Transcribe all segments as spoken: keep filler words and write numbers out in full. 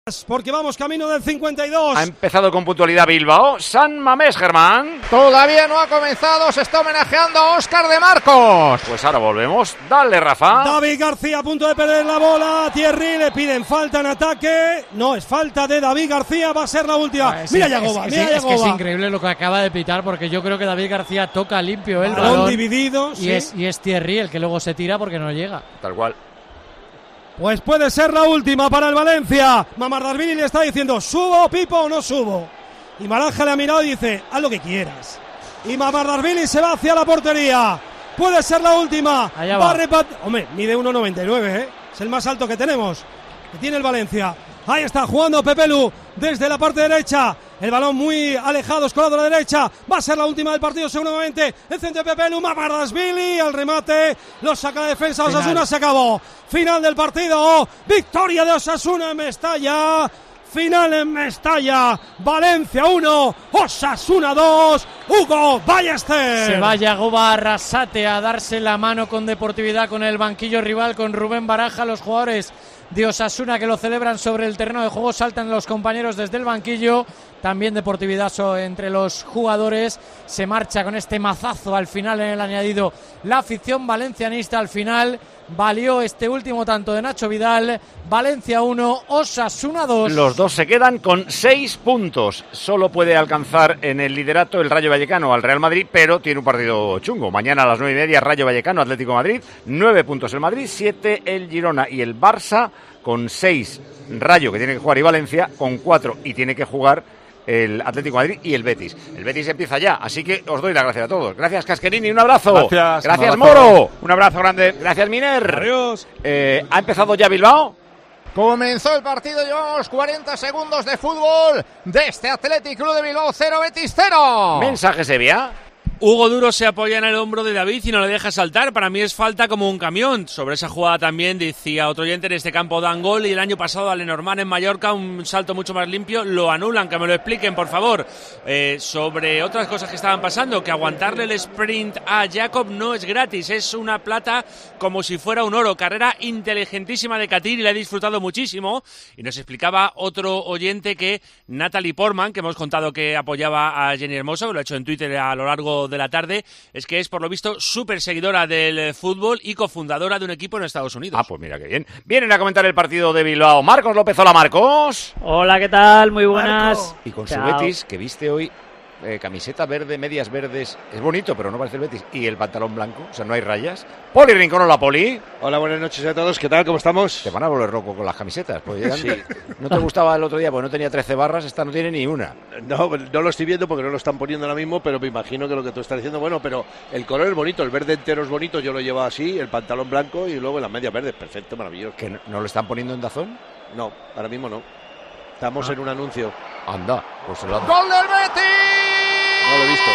Porque vamos camino del cincuenta y dos. Ha empezado con puntualidad Bilbao. San Mamés, Germán. Todavía no ha comenzado, se está homenajeando a Óscar de Marcos. Pues ahora volvemos. Dale, Rafa. David García a punto de perder la bola. Thierry le piden falta en ataque. No, es falta de David García. Va a ser la última. Ah, es, mira Yagoba, es, mira es, Yagoba. Es que es increíble lo que acaba de pitar, porque yo creo que David García toca limpio el balón balón dividido. Y, sí. es, y es Thierry el que luego se tira porque no llega. Tal cual. Pues puede ser la última para el Valencia. Mamardashvili le está diciendo, ¿subo, Pipo, o no subo? Y Maranja le ha mirado y dice, haz lo que quieras. Y Mamardashvili se va hacia la portería. Puede ser la última. Allá va va. a repat- Hombre, mide uno noventa y nueve, ¿eh? Es el más alto que tenemos, que tiene el Valencia. Ahí está jugando Pepelu desde la parte derecha. El balón muy alejado, escolado a la derecha. Va a ser la última del partido seguramente. El centro de Pepelu, Mamardashvili. Al remate lo saca la defensa. Final. Osasuna, se acabó. Final del partido. Victoria de Osasuna en Mestalla. Final en Mestalla. Valencia uno, Osasuna dos. Hugo Ballester. Se va Yagoba Arrasate a darse la mano con deportividad con el banquillo rival, con Rubén Baraja. Los jugadores de Osasuna que lo celebran sobre el terreno de juego, saltan los compañeros desde el banquillo. También deportividad entre los jugadores. Se marcha con este mazazo al final en el añadido la afición valencianista. Al final valió este último tanto de Nacho Vidal. Valencia uno, Osasuna dos. Los dos se quedan con seis puntos. Solo puede alcanzar en el liderato el Rayo Vallecano al Real Madrid, pero tiene un partido chungo. Mañana a las nueve y media Rayo Vallecano, Atlético de Madrid. Nueve puntos el Madrid, siete el Girona y el Barça con seis. Rayo, que tiene que jugar, y Valencia con cuatro, y tiene que jugar el Atlético de Madrid y el Betis. El Betis empieza ya, así que os doy las gracias a todos. Gracias, Casquerini, un abrazo. Gracias, gracias un abrazo. Moro. Un abrazo grande. Gracias, Miner. Adiós. Eh, ¿Ha empezado ya Bilbao? Comenzó el partido, llevamos cuarenta segundos de fútbol de este Athletic Club de Bilbao cero, Betis cero. Mensaje Sevilla. Hugo Duro se apoya en el hombro de David y no le deja saltar. Para mí es falta como un camión. Sobre esa jugada también decía otro oyente, en este campo dan gol, y el año pasado a Lenormand en Mallorca un salto mucho más limpio lo anulan. Que me lo expliquen, por favor. Eh, sobre otras cosas que estaban pasando, que aguantarle el sprint a Jacob no es gratis, es una plata como si fuera un oro. Carrera inteligentísima de Katir y la he disfrutado muchísimo. Y nos explicaba otro oyente que Natalie Portman, que hemos contado que apoyaba a Jenny Hermoso, que lo ha hecho en Twitter a lo largo de la tarde, es que es por lo visto súper seguidora del fútbol y cofundadora de un equipo en Estados Unidos. Ah, pues mira qué bien. Vienen a comentar el partido de Bilbao Marcos López. Hola, Marcos. Hola, ¿qué tal? Muy buenas. Marco. Y con Chao. su Betis, que viste hoy eh, camiseta verde, medias verdes. Es bonito, pero no parece el Betis. Y el pantalón blanco, o sea, no hay rayas. Poli Rincón, hola, Poli. Hola, buenas noches a todos. ¿Qué tal? ¿Cómo estamos? Te van a volver loco con las camisetas. Pues ya Sí. ¿No te gustaba el otro día? Porque no tenía trece barras, esta no tiene ni una. No, no lo estoy viendo porque no lo están poniendo ahora mismo, pero me imagino que lo que tú estás diciendo, bueno, pero el color es bonito, el verde entero es bonito, yo lo llevo así, el pantalón blanco y luego las medias verdes. Perfecto, maravilloso. ¿Que no, no lo están poniendo en Dazón? No, ahora mismo no. Estamos Ah. en un anuncio. Anda, pues se lo han... ¡Gol del Betis! No lo he visto.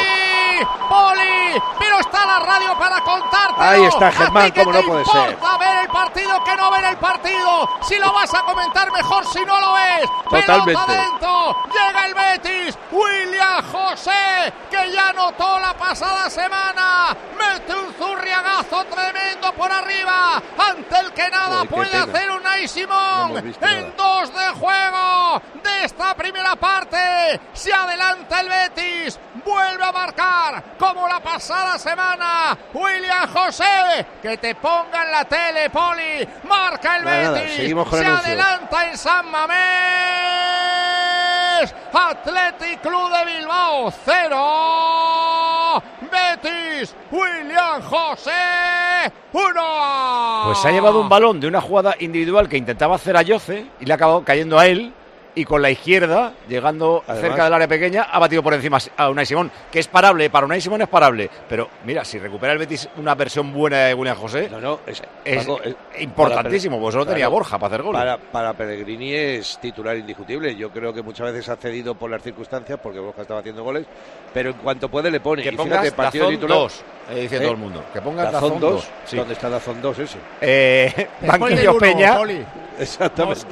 ¡Poli! Pero está la radio para contártelo. Ahí está, Germán, ¿A ti qué cómo no te puede importa ser? ver el partido que no ver el partido? Si lo vas a comentar, mejor si no lo ves. Totalmente. Pelota dentro. Llega el Betis. William José, que ya notó la pasada semana. Mete un zurriagazo tremendo por arriba. Ante el que nada Uy, qué puede pena. hacer Unai No Simón. hemos visto En nada. dos de juego de esta primera parte. Se adelanta el Betis. Vuelve a marcar como la pasada semana William José. Que te ponga en la tele, Poli. Marca el Nada, nada, Betis. seguimos con Se el anuncio. adelanta en San Mamés. Athletic Club de Bilbao cero. Betis. William José uno. Pues se ha llevado un balón de una jugada individual que intentaba hacer a Yoce y le ha acabado cayendo a él, y con la izquierda, llegando Además, cerca del área pequeña, ha batido por encima a Unai Simón, que es parable, para Unai Simón es parable, pero mira, si recupera el Betis una versión buena de William José, No, no, es, es Paco, es- importantísimo, para- pues solo tenía claro, Borja para hacer goles. Para, para Pellegrini es titular indiscutible. Yo creo que muchas veces ha cedido por las circunstancias, porque Borja estaba haciendo goles, pero en cuanto puede le pone. Que Y pongas fíjate, partido Dazón titular, dos, eh, dice ¿Eh? todo el mundo, que pongas Dazón Dazón dos. dos. Sí. ¿Dónde está Dazón dos ese? Eh, Después del Banquillo uno, Peña, Poli. Exactamente.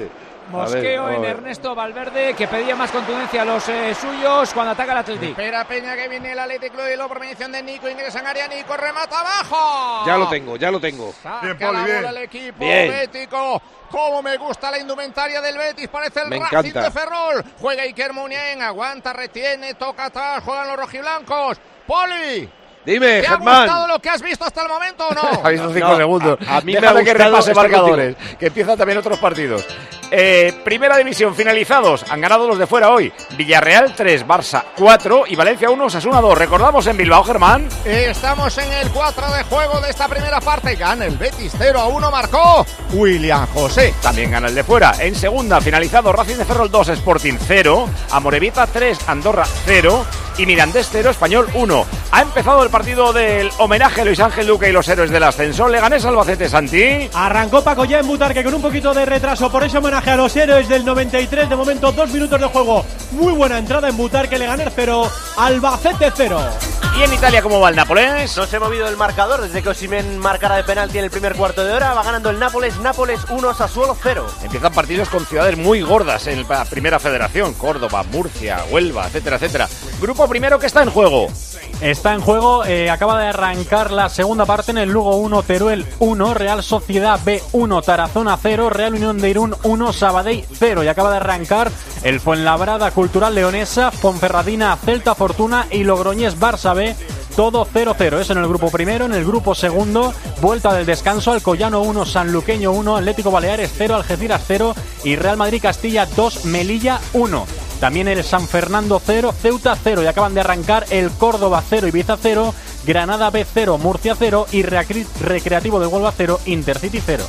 Mosqueo ver, en ver. Ernesto Valverde, que pedía más contundencia a los eh, suyos cuando ataca el Atlético. Espera Peña que viene el Atlético y luego por mediación de Nico, ingresa en área, Nico remata abajo. Ya lo tengo, ya lo tengo. Saca Bien, Poli, la bien. bola el equipo Bien. bético. Cómo me gusta la indumentaria del Betis, parece el Me Racing encanta. de Ferrol. Juega Iker Muniain, aguanta, retiene, toca atrás, juegan los rojiblancos. Poli, Dime, ¿te ha Germán. gustado lo que has visto hasta el momento o no? Ha visto cinco No, segundos. a- a mí me Déjame ha que gustado repase estar marcadores, que empiezan también otros partidos. Eh, primera división, finalizados. Han ganado los de fuera hoy. Villarreal tres, Barça cuatro y Valencia uno, Osasuna dos. Recordamos en Bilbao, Germán. Estamos en el cuatro de juego de esta primera parte. Gana el Betis cero a uno, marcó William José. También gana el de fuera. En segunda, finalizado, Racing de Ferrol dos, Sporting cero, Amorebieta tres, Andorra cero y Mirandés cero, Español uno. Ha empezado el partido del homenaje a Luis Ángel Duque y los héroes del ascenso. Leganés Albacete, Santi. Arrancó Paco ya en Butarque con un poquito de retraso por ese homenaje a los héroes del noventa y tres. De momento, dos minutos de juego. Muy buena entrada en Butarque, Leganés cero, Albacete cero. ¿Y en Italia cómo va el Nápoles? No se ha movido el marcador desde que Osimhen marcara de penalti en el primer cuarto de hora. Va ganando el Nápoles, Nápoles uno, Sassuolo cero. Empiezan partidos con ciudades muy gordas en la primera federación. Córdoba, Murcia, Huelva, etcétera, etcétera. Grupo primero que está en juego. Está en juego, eh, acaba de arrancar la segunda parte en el Lugo uno, Teruel uno, Real Sociedad B uno, Tarazona cero, Real Unión de Irún uno, Sabadell cero. Y acaba de arrancar el Fuenlabrada Cultural Leonesa, Ponferradina Celta Fortuna y Logroñés Barça B, todo cero cero. Es en el grupo primero. En el grupo segundo, vuelta del descanso, Alcoyano uno, Sanluqueño uno, Atlético Baleares cero, Algeciras cero y Real Madrid Castilla dos, Melilla uno. También el San Fernando cero, Ceuta cero y acaban de arrancar el Córdoba cero, Ibiza cero, Granada B cero, Murcia cero y Recreativo de Huelva cero, Intercity cero.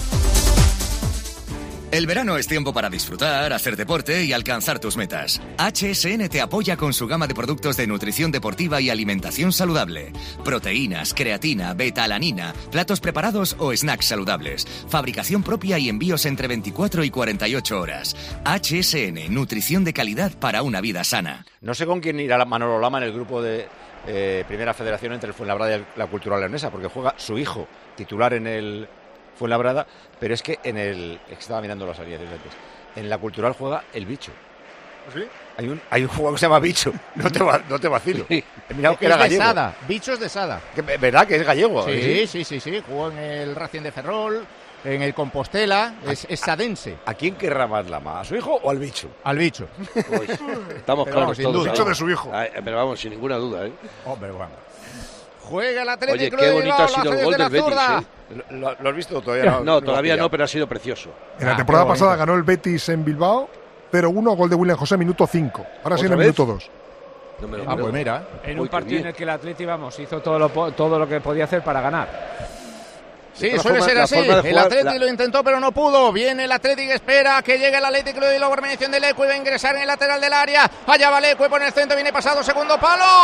El verano es tiempo para disfrutar, hacer deporte y alcanzar tus metas. H S N te apoya con su gama de productos de nutrición deportiva y alimentación saludable. Proteínas, creatina, beta-alanina, platos preparados o snacks saludables. Fabricación propia y envíos entre veinticuatro y cuarenta y ocho horas. H S N, nutrición de calidad para una vida sana. No sé con quién irá Manolo Lama en el grupo de eh, Primera Federación entre el Fuenlabrada y la Cultural Leonesa, porque juega su hijo titular en el Fuenlabrada, pero es que en el... Estaba mirando las alianzas antes. En la Cultural juega el Bicho. ¿Sí? Hay un, hay un jugador que se llama Bicho. No te, va, no te vacilo. He mirado que Es era de gallego. Sada, Bichos de Sada. Que, ¿verdad que es gallego? Sí, sí, sí, sí. Jugó en el Racing de Ferrol, en el Compostela. Es, es sadense. ¿A quién querrá más Lama? ¿A su hijo o al Bicho? Al Bicho. Uy, estamos Pero claros vamos, sin todos. duda. Bicho ¿no? de su hijo. Ay, pero vamos, sin ninguna duda, ¿eh? Hombre, bueno. Juega el Atlético Oye, de qué bonito Bilbao, ha sido la el hace gol desde del la Betis, zurda. ¿eh? ¿Lo, lo has visto todavía? No, No, lo todavía has no, pillado. pero ha sido precioso. En la Ah, temporada qué pasada bonito. ganó el Betis en Bilbao cero uno, gol de William José, minuto cinco. Ahora sí en el ¿Otra vez? minuto dos. No me lo Ah, creo. pues mira. En Uy, un qué partido bien. en el que el Atleti, vamos, hizo todo lo, po- todo lo que podía hacer para ganar. Sí, De todas suele formas, ser la así. forma de El jugar, Atlético la- lo intentó, pero no pudo. Viene el Atlético, espera que llegue el Atlético y luego mediación del Lecue. Va a ingresar en el lateral del área. Allá va Lecue por el centro, viene pasado, segundo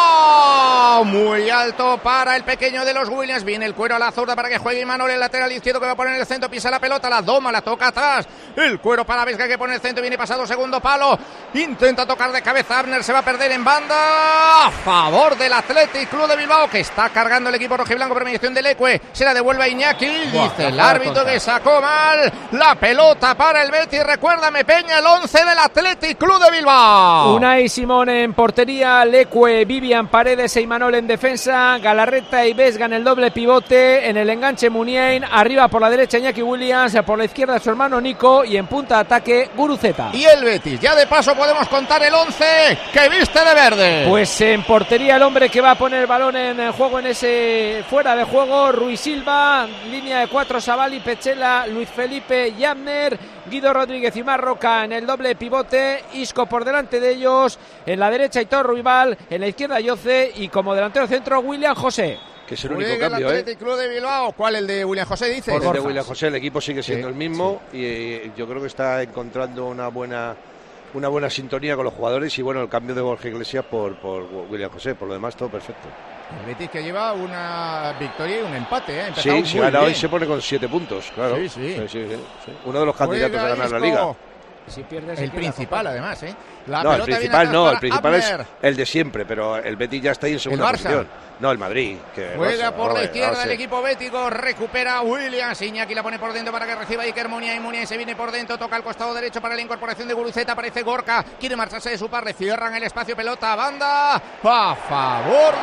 palo. Muy alto para el pequeño de los Williams. Viene el cuero a la zurda para que juegue Imanol, el lateral izquierdo que va a poner en el centro. Pisa la pelota, la doma, la toca atrás. El cuero para Vesga que pone el centro, viene pasado, segundo palo. Intenta tocar de cabeza Abner, se va a perder en banda. A favor del Athletic Club de Bilbao, que está cargando el equipo rojiblanco por mediación del Lecue. Se la devuelve a Iñaki. Dice el árbitro que sacó mal la pelota para el Betis. Recuérdame, Peña, el once del Athletic Club de Bilbao. Unai Simón en portería, Lecue, Vivian Paredes e Imanol en defensa, Galarreta y Vesga en el doble pivote, en el enganche Muniain, arriba por la derecha Iñaki Williams, por la izquierda su hermano Nico y en punta de ataque Guruceta. Y el Betis, ya de paso podemos contar el once que viste de verde. Pues en portería el hombre que va a poner el balón en juego en ese fuera de juego, Ruiz Silva, línea de cuatro, Savali, Pechela, Luis Felipe, Yamner, Guido Rodríguez y Marroca en el doble pivote, Isco por delante de ellos, en la derecha Aitor Ruibal, en la izquierda Yoce y como delantero centro William José. Que es el único Juega el cambio, ¿eh? Athletic Club de Bilbao. ¿Cuál, el de William José, dice? El de William José, el equipo sigue siendo Sí, el mismo y eh, yo creo que está encontrando una buena una buena sintonía con los jugadores y bueno, el cambio de Borja Iglesias por, por William José, por lo demás todo perfecto. El Betis que lleva una victoria y un empate, ¿eh? Ha empezado Sí, si muy gana bien. hoy se pone con siete puntos, claro. Sí, sí. Sí, sí, sí. Uno de los candidatos Juega a ganar la Isco. liga. Si pierdes, El principal, además, ¿eh? La No, el pelota viene principal atrás no, para el principal es Abner. el de siempre, pero el Betis ya está ahí en segunda Barça. posición. No, el Madrid. Que Juega no sé, por no, la no izquierda sé. el equipo bético, recupera Williams, Iñaki la pone por dentro para que reciba Iker Muniain, Muniain se viene por dentro, toca el costado derecho para la incorporación de Guruceta, aparece Gorka, quiere marcharse de su par, le cierran el espacio, pelota, banda, a favor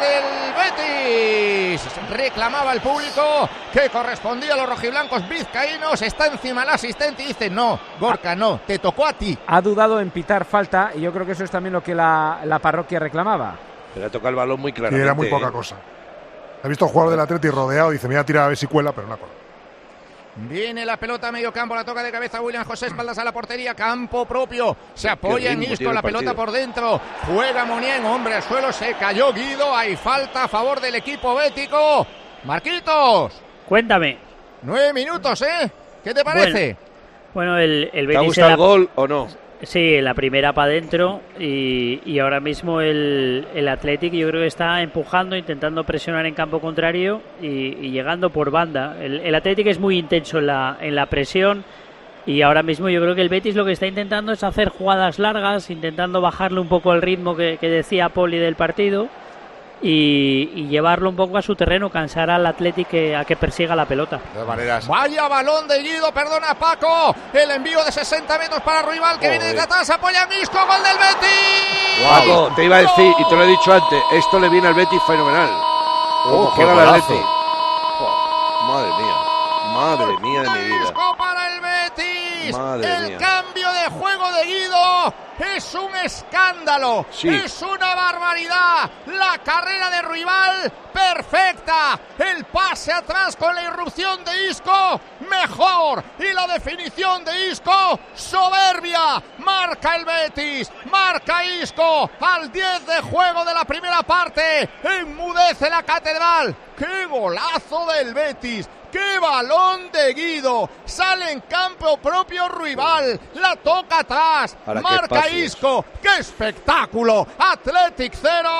del Betis, reclamaba el público que correspondía a los rojiblancos vizcaínos, está encima el asistente y dice no, Gorka no, te tocó a ti. Ha dudado en pitar falta y yo creo que eso es también lo que la, la parroquia reclamaba. Pero ha tocado el balón muy Y claramente. era muy poca ¿eh? cosa. He visto al jugador del Atleti rodeado y dice, me voy a tirar a ver si cuela, pero no cola. Viene la pelota a medio campo, la toca de cabeza William José, espaldas a la portería, campo propio, se apoya en Isco, la pelota por dentro, juega Muniain, hombre al suelo, se cayó Guido, hay falta a favor del equipo bético. Marquitos. Cuéntame. Nueve minutos, ¿eh? ¿Qué te parece? Bueno, bueno el, el Betis... ¿Te ha gustado la... el gol o no? Sí, la primera para adentro y, y ahora mismo el, el Athletic yo creo que está empujando, intentando presionar en campo contrario y, y llegando por banda. El, el Athletic es muy intenso en la, en la presión y ahora mismo yo creo que el Betis lo que está intentando es hacer jugadas largas, intentando bajarle un poco el ritmo que, que decía Poli del partido y, y llevarlo un poco a su terreno, cansar al Athletic que, a que persiga la pelota. De todas maneras. Vaya balón de Guido, perdona Paco, el envío de sesenta metros para Ruibal que Joder. viene de atrás, apoya a Isco, gol del Betis. Paco, te iba a decir, y te lo he dicho antes, esto le viene al Betis fenomenal. Oh, qué juega el golazo. Atleti. Oh, madre mía, madre mía de mi vida. Isco para el Betis. Madre el mía. cambio de juego de Guido es un escándalo, Sí. es una barbaridad. La carrera de Ruibal perfecta, el pase atrás con la irrupción de Isco mejor y la definición de Isco soberbia. Marca el Betis, marca Isco al diez de juego de la primera parte, enmudece la catedral. ¡Qué golazo del Betis! ¡Qué balón de Guido! Sale en campo propio Ruibal, la toca atrás, Ahora, qué marca espacios. Isco. ¡Qué espectáculo! Athletic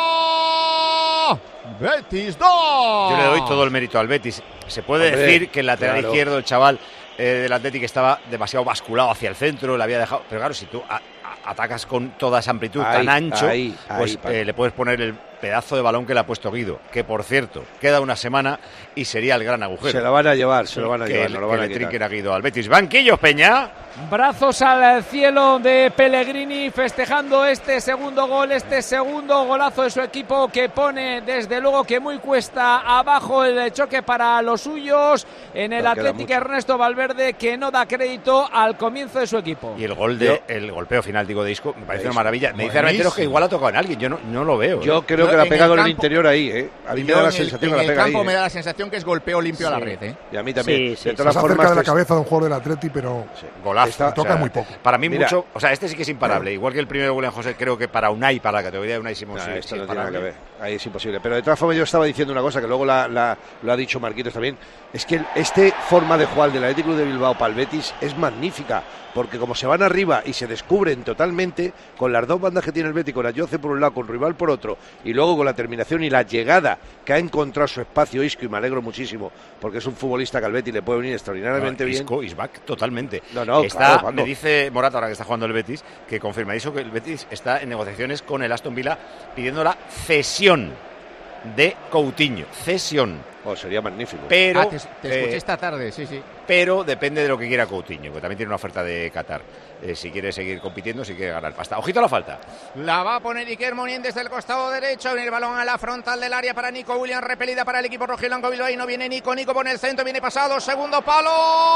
cero, Betis dos. Yo le doy todo el mérito al Betis. Se puede Hombre, decir que el lateral claro. izquierdo, el chaval eh, del Athletic, estaba demasiado basculado hacia el centro, le había dejado. Pero claro, si tú a, a, atacas con toda esa amplitud Ahí, tan ancho, ahí, pues ahí, Paco. eh, le puedes poner el pedazo de balón que le ha puesto Guido. Que por cierto, queda una semana y sería el gran agujero. Se lo van a llevar, se lo van a que, llevar, no lo van que a le quitar. trinquen a Guido al Betis. Banquillos, Peña. Brazos al cielo de Pellegrini festejando este segundo gol, este segundo golazo de su equipo que pone desde luego que muy cuesta abajo el choque para los suyos en el Pero queda Atlético mucho. Ernesto Valverde que no da crédito al comienzo de su equipo. Y el gol de el golpeo final, digo, de Isco, me parece De una Isco. maravilla. Me dice Buenísimo. Armenteros que igual ha tocado en alguien. Yo no, no lo veo. Yo ¿eh? creo Yo que la ha en pegado el en el campo- interior ahí, ¿eh? A mí me Yo da la en el, sensación en que la el pega campo ahí. me da ¿eh? la sensación que es golpeo limpio a la Sí. red, ¿eh? Y a mí también. Sí, sí, de todas Está formas, cerca de la pues, cabeza de un jugador del Atleti, pero Golazo. Está- toca o sea, muy poco. Para mí Mira. mucho, o sea, este sí que es imparable. Igual que el primero de William José, creo que para Unai, para la categoría de Unai Simón, No, sí, esto sí no es tiene nada que imparable. ver. Ahí es imposible. Pero de todas formas yo estaba diciendo una cosa que luego la, la- lo ha dicho Marquitos también. Es que el- este forma de jugar del Atlético de Bilbao para el Betis es magnífica. Porque como se van arriba y se descubren totalmente con las dos bandas que tiene el Betis, con Ayoce por un lado, con Rival por otro, y luego con la terminación y la llegada que ha encontrado su espacio Isco, y me alegro muchísimo, porque es un futbolista que al Betis le puede venir extraordinariamente No, bien. Isco is back totalmente. No, no, está, claro, Paco. me dice Morata, ahora que está jugando el Betis, que confirma eso, que el Betis está en negociaciones con el Aston Villa pidiendo la cesión de Coutinho. Cesión. Oh, sería magnífico. Pero, Ah, te, te escuché eh, esta tarde, sí, sí. pero depende de lo que quiera Coutinho, que también tiene una oferta de Qatar. Eh, si quiere seguir compitiendo, si quiere ganar pasta. Ojito a la falta. La va a poner Iker Muniain desde el costado derecho. Viene el balón a la frontal del área para Nico Williams. Repelida para el equipo rojiblanco bilbaíno. Viene Nico, Nico pone el centro. Viene pasado. Segundo palo.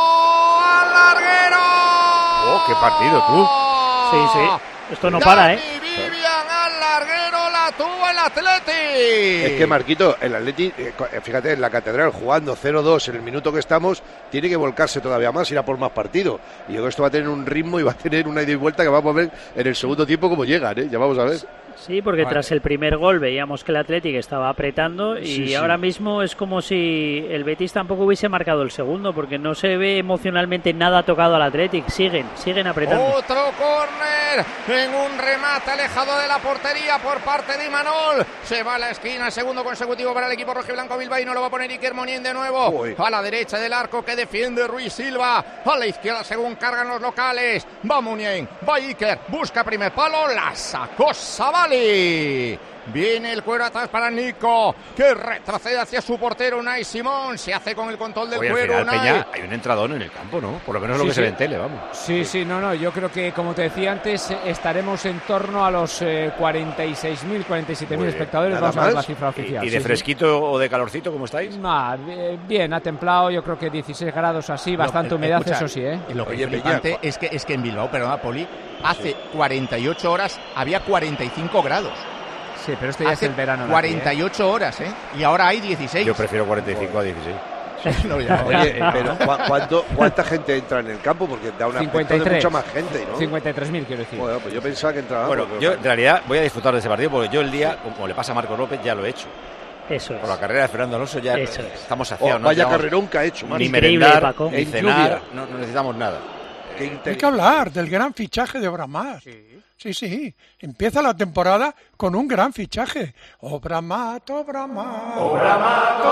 ¡Al larguero! Oh, qué partido, tú. Sí, sí. Esto no para, ¿eh? Dani Vivian al larguero. La tuvo el Atleti. Es que Marquito, el Atleti, eh, co- eh, fíjate, en la catedral jugando cero dos en el minuto que estamos, tiene que volcarse todavía más, ir a por más partido. Y yo creo que esto va a tener un ritmo y va a tener una ida y vuelta que vamos a ver en el segundo tiempo cómo llegan, ¿eh? Ya vamos a ver. Sí, porque Vale. tras el primer gol veíamos que el Athletic estaba apretando y Sí, sí. ahora mismo es como si el Betis tampoco hubiese marcado el segundo, porque no se ve emocionalmente nada tocado al Athletic. Siguen, siguen apretando. Otro córner en un remate alejado de la portería por parte de Imanol. Se va a la esquina, segundo consecutivo para el equipo rojiblanco bilbaíno. Lo va a poner Iker Muniain de nuevo. Uy. A la derecha del arco que defiende Ruiz Silva. A la izquierda según cargan los locales. Va Muniain, va Iker, busca primer palo, la sacó Savali. Viene el cuero atrás para Nico, que retrocede hacia su portero Unai Simón. Se hace con el control del Oye, cuero, al final, Unai. Peña, hay un entradón en el campo, ¿no? Por lo menos Sí, lo que sí. se ve en tele, vamos. Sí, sí, no, no, yo creo que, como te decía antes, estaremos en torno a los eh, cuarenta y seis mil, cuarenta y siete mil espectadores. Vamos a ver la cifra oficial. ¿Y de sí, fresquito sí. o de calorcito, cómo estáis? Ah, bien, ha templado, yo creo que dieciséis grados así, bastante Lo, humedad, escucha, eso sí, ¿eh? Lo que Oye, es flipante Peña, es que, es que en Bilbao, perdona, Poli, hace sí. cuarenta y ocho horas había cuarenta y cinco grados. Sí, pero esto ya hace es el verano. cuarenta y ocho aquí, ¿eh? horas, ¿eh? Y ahora hay dieciséis. Yo prefiero cuarenta y cinco a dieciséis. No, ya, Oye, pero ¿cu ¿cuánto, ¿cuánta gente entra en el campo? Porque da una cincuenta y tres. de mucha más gente, ¿no? cincuenta y tres mil, quiero decir. Bueno, pues yo pensaba que entraba. Bueno, porque, yo en realidad voy a disfrutar de ese partido porque yo el día, como le pasa a Marco López, ya lo he hecho. Eso es. Por la carrera de Fernando Alonso ya Eso es. estamos saciados. Oh, no vaya necesitamos carrerón que ha hecho, ni Increíble, merendar, Paco. ni En cenar, lluvia. no, no necesitamos nada. Hay que hablar del gran fichaje de Obramar. Sí. sí, sí. Empieza la temporada con un gran fichaje. Obramat, Obramar. Obramat,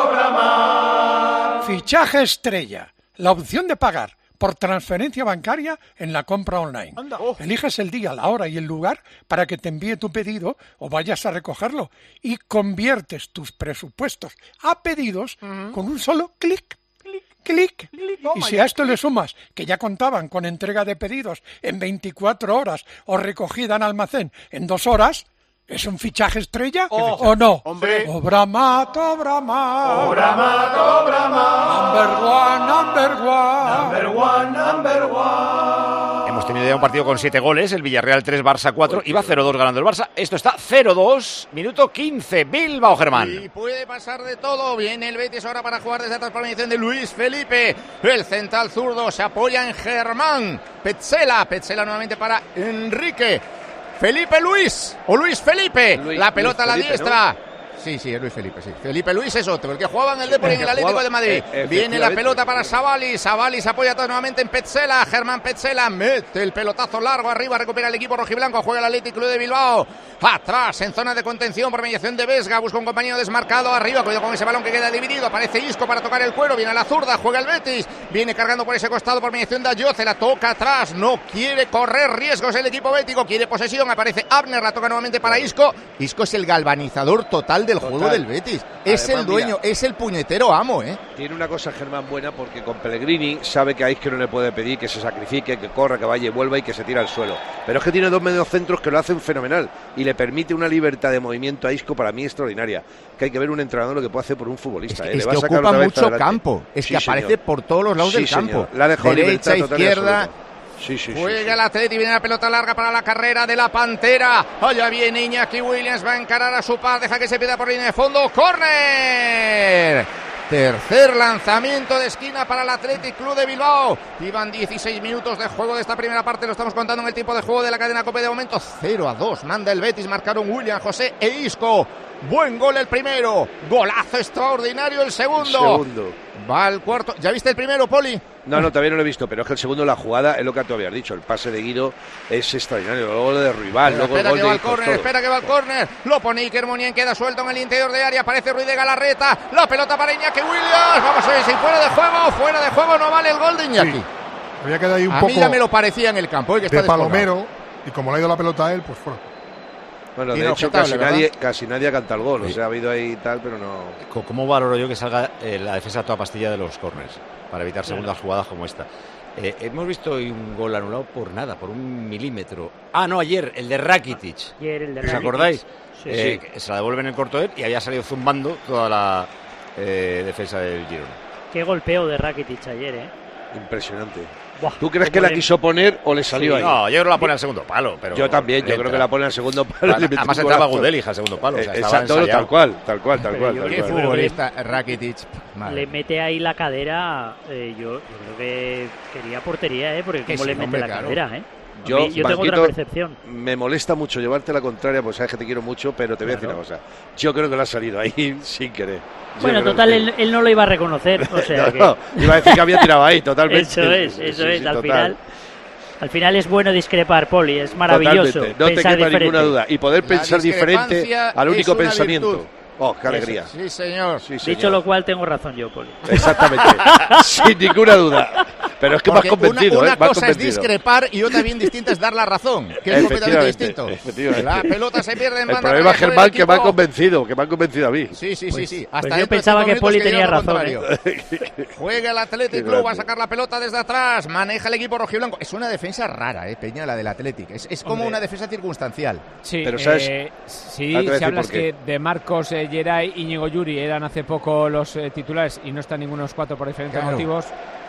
Obramar. Fichaje estrella. La opción de pagar por transferencia bancaria en la compra online. Oh. Eliges el día, la hora y el lugar para que te envíe tu pedido o vayas a recogerlo y conviertes tus presupuestos a pedidos uh-huh. con un solo clic. Clic. Oh, y si a esto le sumas que ya contaban con entrega de pedidos en veinticuatro horas o recogida en almacén en dos horas, ¿es un fichaje estrella oh, o no? Hombre. Obramat, Obramar. Obramat, Obramar. Number one, number one. Number one, number one. Hemos tenido ya un partido con siete goles, el Villarreal tres, Barça cuatro, iba cero dos ganando el Barça. Esto está cero dos, minuto quince, Bilbao, Germán. Y puede pasar de todo. Viene el Betis ahora para jugar desde atrás por la mediación de Luis Felipe. El central zurdo se apoya en Germán. Petzela, Petzela nuevamente para Enrique. Felipe Luis, o Luis Felipe, Luis, la pelota Luis a la Felipe, diestra. ¿No? Sí, sí, es Luis Felipe, sí. Felipe Luis es otro, el que jugaba en el Depor y en el Atlético jugaba, de Madrid. Eh, Viene la pelota para Savali, Savali se apoya todo nuevamente en Petzela, Germán Petzela mete el pelotazo largo arriba, recupera el equipo rojiblanco, juega el Athletic Club de Bilbao. Atrás, en zona de contención por mediación de Vesga, busca un compañero desmarcado arriba, cuidado con ese balón que queda dividido, aparece Isco para tocar el cuero, viene a la zurda, juega el Betis, viene cargando por ese costado por mediación de Ayoce, la toca atrás, no quiere correr riesgos el equipo bético, quiere posesión, aparece Abner, la toca nuevamente para Isco. Isco es el galvanizador total del total. juego del Betis. Es Además, el dueño, mira, es el puñetero amo, ¿eh? Tiene una cosa Germán buena porque con Pellegrini sabe que a Isco no le puede pedir que se sacrifique, que corra, que vaya y vuelva y que se tire al suelo. Pero es que tiene dos mediocentros que lo hacen fenomenal y le permite una libertad de movimiento a Isco para mí extraordinaria. Que hay que ver un entrenador lo que puede hacer por un futbolista. Es que, ¿eh? es le va que a sacar ocupa mucho adelante. campo. Es sí, que aparece señor. por todos los lados sí, del campo. Señor. La dejó derecha, izquierda. Sí, sí, Juega sí, sí. el Atleti, viene la pelota larga para la carrera de la Pantera. Allá viene Iñaki Williams, va a encarar a su par, deja que se pierda por línea de fondo. ¡Córner! Tercer lanzamiento de esquina para el Athletic Club de Bilbao. Iban dieciséis minutos de juego de esta primera parte. Lo estamos contando en el tiempo de juego de la cadena COPE. De momento cero a dos. Manda el Betis. Marcaron William José e Isco. Buen gol el primero. Golazo extraordinario el segundo. El segundo. Va al cuarto. ¿Ya viste el primero, Poli? No, no, todavía no lo he visto, pero es que el segundo, la jugada, es lo que tú habías dicho, el pase de Guido es extraordinario, luego lo de Ruibal, luego el gol que de va al córner, espera que va al córner, lo pone Iker Muniain, queda suelto en el interior de área, aparece Ruiz de Galarreta, la pelota para Iñaki Williams, vamos a ver si fuera de juego, fuera de juego no vale el gol de Iñaki. Sí. Había quedado ahí un a poco mí ya me lo parecía en el campo, ¿eh? que de está Palomero, y como le ha ido la pelota a él, pues fuera. Bueno, de hecho casi nadie, casi nadie canta el gol, sí. O sea, ha habido ahí tal, pero no... ¿Cómo valoro yo que salga eh, la defensa a toda pastilla de los corners? Para evitar segundas claro. jugadas como esta. Eh, hemos visto hoy un gol anulado por nada, por un milímetro. Ah, no, ayer, el de Rakitic. Ayer, el de ¿Os Rakitic. acordáis? Sí, eh, sí. Se la devuelven en corto él y había salido zumbando toda la eh, defensa del Girona. Qué golpeo de Rakitic ayer, ¿eh? Impresionante. Buah, ¿Tú crees que la quiso poner o le salió sí, ahí? No, yo creo que la pone al segundo palo. Pero yo también, yo creo que la pone al segundo palo. Además entraba Gudelic al segundo palo. O sea, exacto, tal cual, tal cual, tal cual. Qué futbolista Rakitic. Le mete ahí la cadera, eh, yo, yo creo que quería portería, ¿eh? Porque cómo sí, le mete hombre, la claro. cadera, ¿eh? Yo, mí, yo tengo Marquito, otra percepción. Me molesta mucho llevarte la contraria, pues sabes que te quiero mucho, pero te voy claro. a decir una cosa. Yo creo que le ha salido ahí sin querer. Yo bueno, total, que... él, él no lo iba a reconocer. O sea no, que... no, iba a decir que había tirado ahí, totalmente. Eso es, eso sí, es. Sí, al total. final, al final es bueno discrepar, Poli. Es maravilloso. Totalmente. No te quepa diferente. ninguna duda. Y poder la pensar diferente al único pensamiento. Virtud. Oh, qué alegría. Sí, señor. Sí, señor. Dicho lo cual, tengo razón yo, Poli. Exactamente. Sin ninguna duda. Pero es que me has convencido, una, una ¿eh? Me has cosa es convencido. discrepar y otra bien distinta es dar la razón, que es completamente distinto. Efectivamente. La pelota se pierde en El banda. problema es, Germán, que me ha convencido, que me ha convencido a mí. Sí, sí, Pues, sí, sí. pues Hasta yo pensaba que Poli tenía razón. ¿eh? Juega el Athletic Club, va a sacar la pelota desde atrás, maneja el equipo rojiblanco. Es una defensa rara, eh, Peña, la del Athletic. Es, es como Hombre. una defensa circunstancial. Sí, Pero ¿sabes? eh, sí, Ah, te voy a si decir hablas por qué. que de Marcos, eh, Geray, Íñigo Yuri eran hace poco los eh, titulares y no están ninguno de los cuatro por diferentes Claro. motivos.